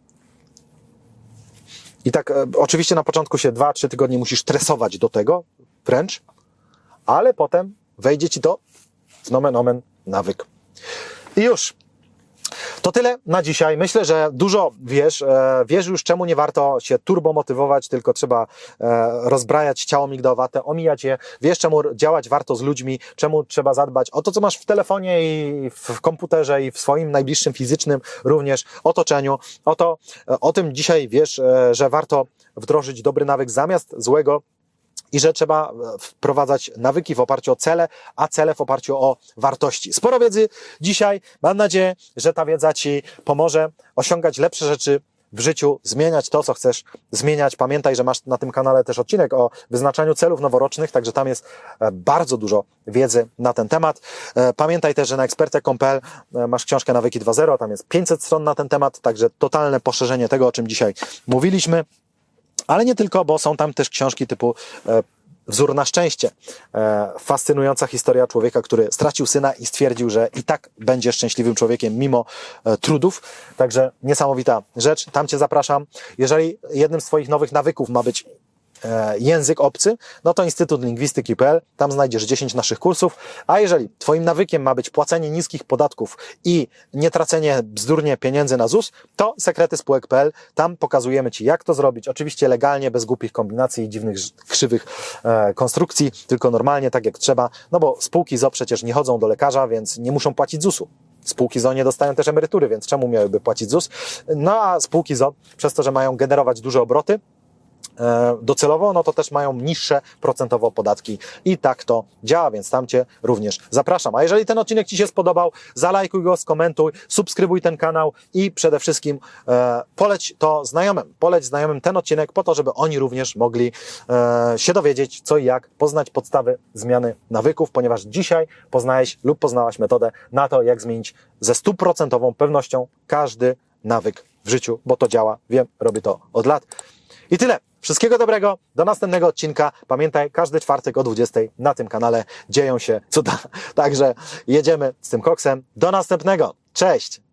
I tak oczywiście na początku się 2-3 tygodnie musisz tresować do tego, wręcz, ale potem wejdzie ci to w nomen omen nawyk. I już. To tyle na dzisiaj. Myślę, że dużo wiesz już, czemu nie warto się turbomotywować, tylko trzeba rozbrajać ciało migdałowate, omijać je. Wiesz, czemu działać warto z ludźmi, czemu trzeba zadbać o to, co masz w telefonie i w komputerze i w swoim najbliższym fizycznym również otoczeniu. O tym dzisiaj wiesz, że warto wdrożyć dobry nawyk zamiast złego, i że trzeba wprowadzać nawyki w oparciu o cele, a cele w oparciu o wartości. Sporo wiedzy dzisiaj. Mam nadzieję, że ta wiedza Ci pomoże osiągać lepsze rzeczy w życiu, zmieniać to, co chcesz zmieniać. Pamiętaj, że masz na tym kanale też odcinek o wyznaczaniu celów noworocznych, także tam jest bardzo dużo wiedzy na ten temat. Pamiętaj też, że na ekspertek.pl masz książkę Nawyki 2.0, tam jest 500 stron na ten temat, także totalne poszerzenie tego, o czym dzisiaj mówiliśmy. Ale nie tylko, bo są tam też książki typu Wzór na szczęście. Fascynująca historia człowieka, który stracił syna i stwierdził, że i tak będzie szczęśliwym człowiekiem mimo trudów. Także niesamowita rzecz. Tam Cię zapraszam. Jeżeli jednym z Twoich nowych nawyków ma być język obcy, no to Instytut Lingwistyki.pl, tam znajdziesz 10 naszych kursów, a jeżeli Twoim nawykiem ma być płacenie niskich podatków i nie tracenie bzdurnie pieniędzy na ZUS, to sekretyspółek.pl, tam pokazujemy Ci, jak to zrobić, oczywiście legalnie, bez głupich kombinacji i dziwnych, krzywych konstrukcji, tylko normalnie, tak jak trzeba, no bo spółki ZO przecież nie chodzą do lekarza, więc nie muszą płacić ZUS-u. Spółki ZO nie dostają też emerytury, więc czemu miałyby płacić ZUS? No a spółki ZO, przez to, że mają generować duże obroty, docelowo, no to też mają niższe procentowo podatki i tak to działa, więc tam Cię również zapraszam. A jeżeli ten odcinek Ci się spodobał, zalajkuj go, skomentuj, subskrybuj ten kanał i przede wszystkim poleć to znajomym. Poleć znajomym ten odcinek po to, żeby oni również mogli się dowiedzieć, co i jak, poznać podstawy zmiany nawyków, ponieważ dzisiaj poznałeś lub poznałaś metodę na to, jak zmienić ze 100% pewnością każdy nawyk w życiu, bo to działa. Wiem, robię to od lat. I tyle. Wszystkiego dobrego, do następnego odcinka. Pamiętaj, każdy czwartek o 20 na tym kanale dzieją się cuda. Także jedziemy z tym koksem. Do następnego. Cześć!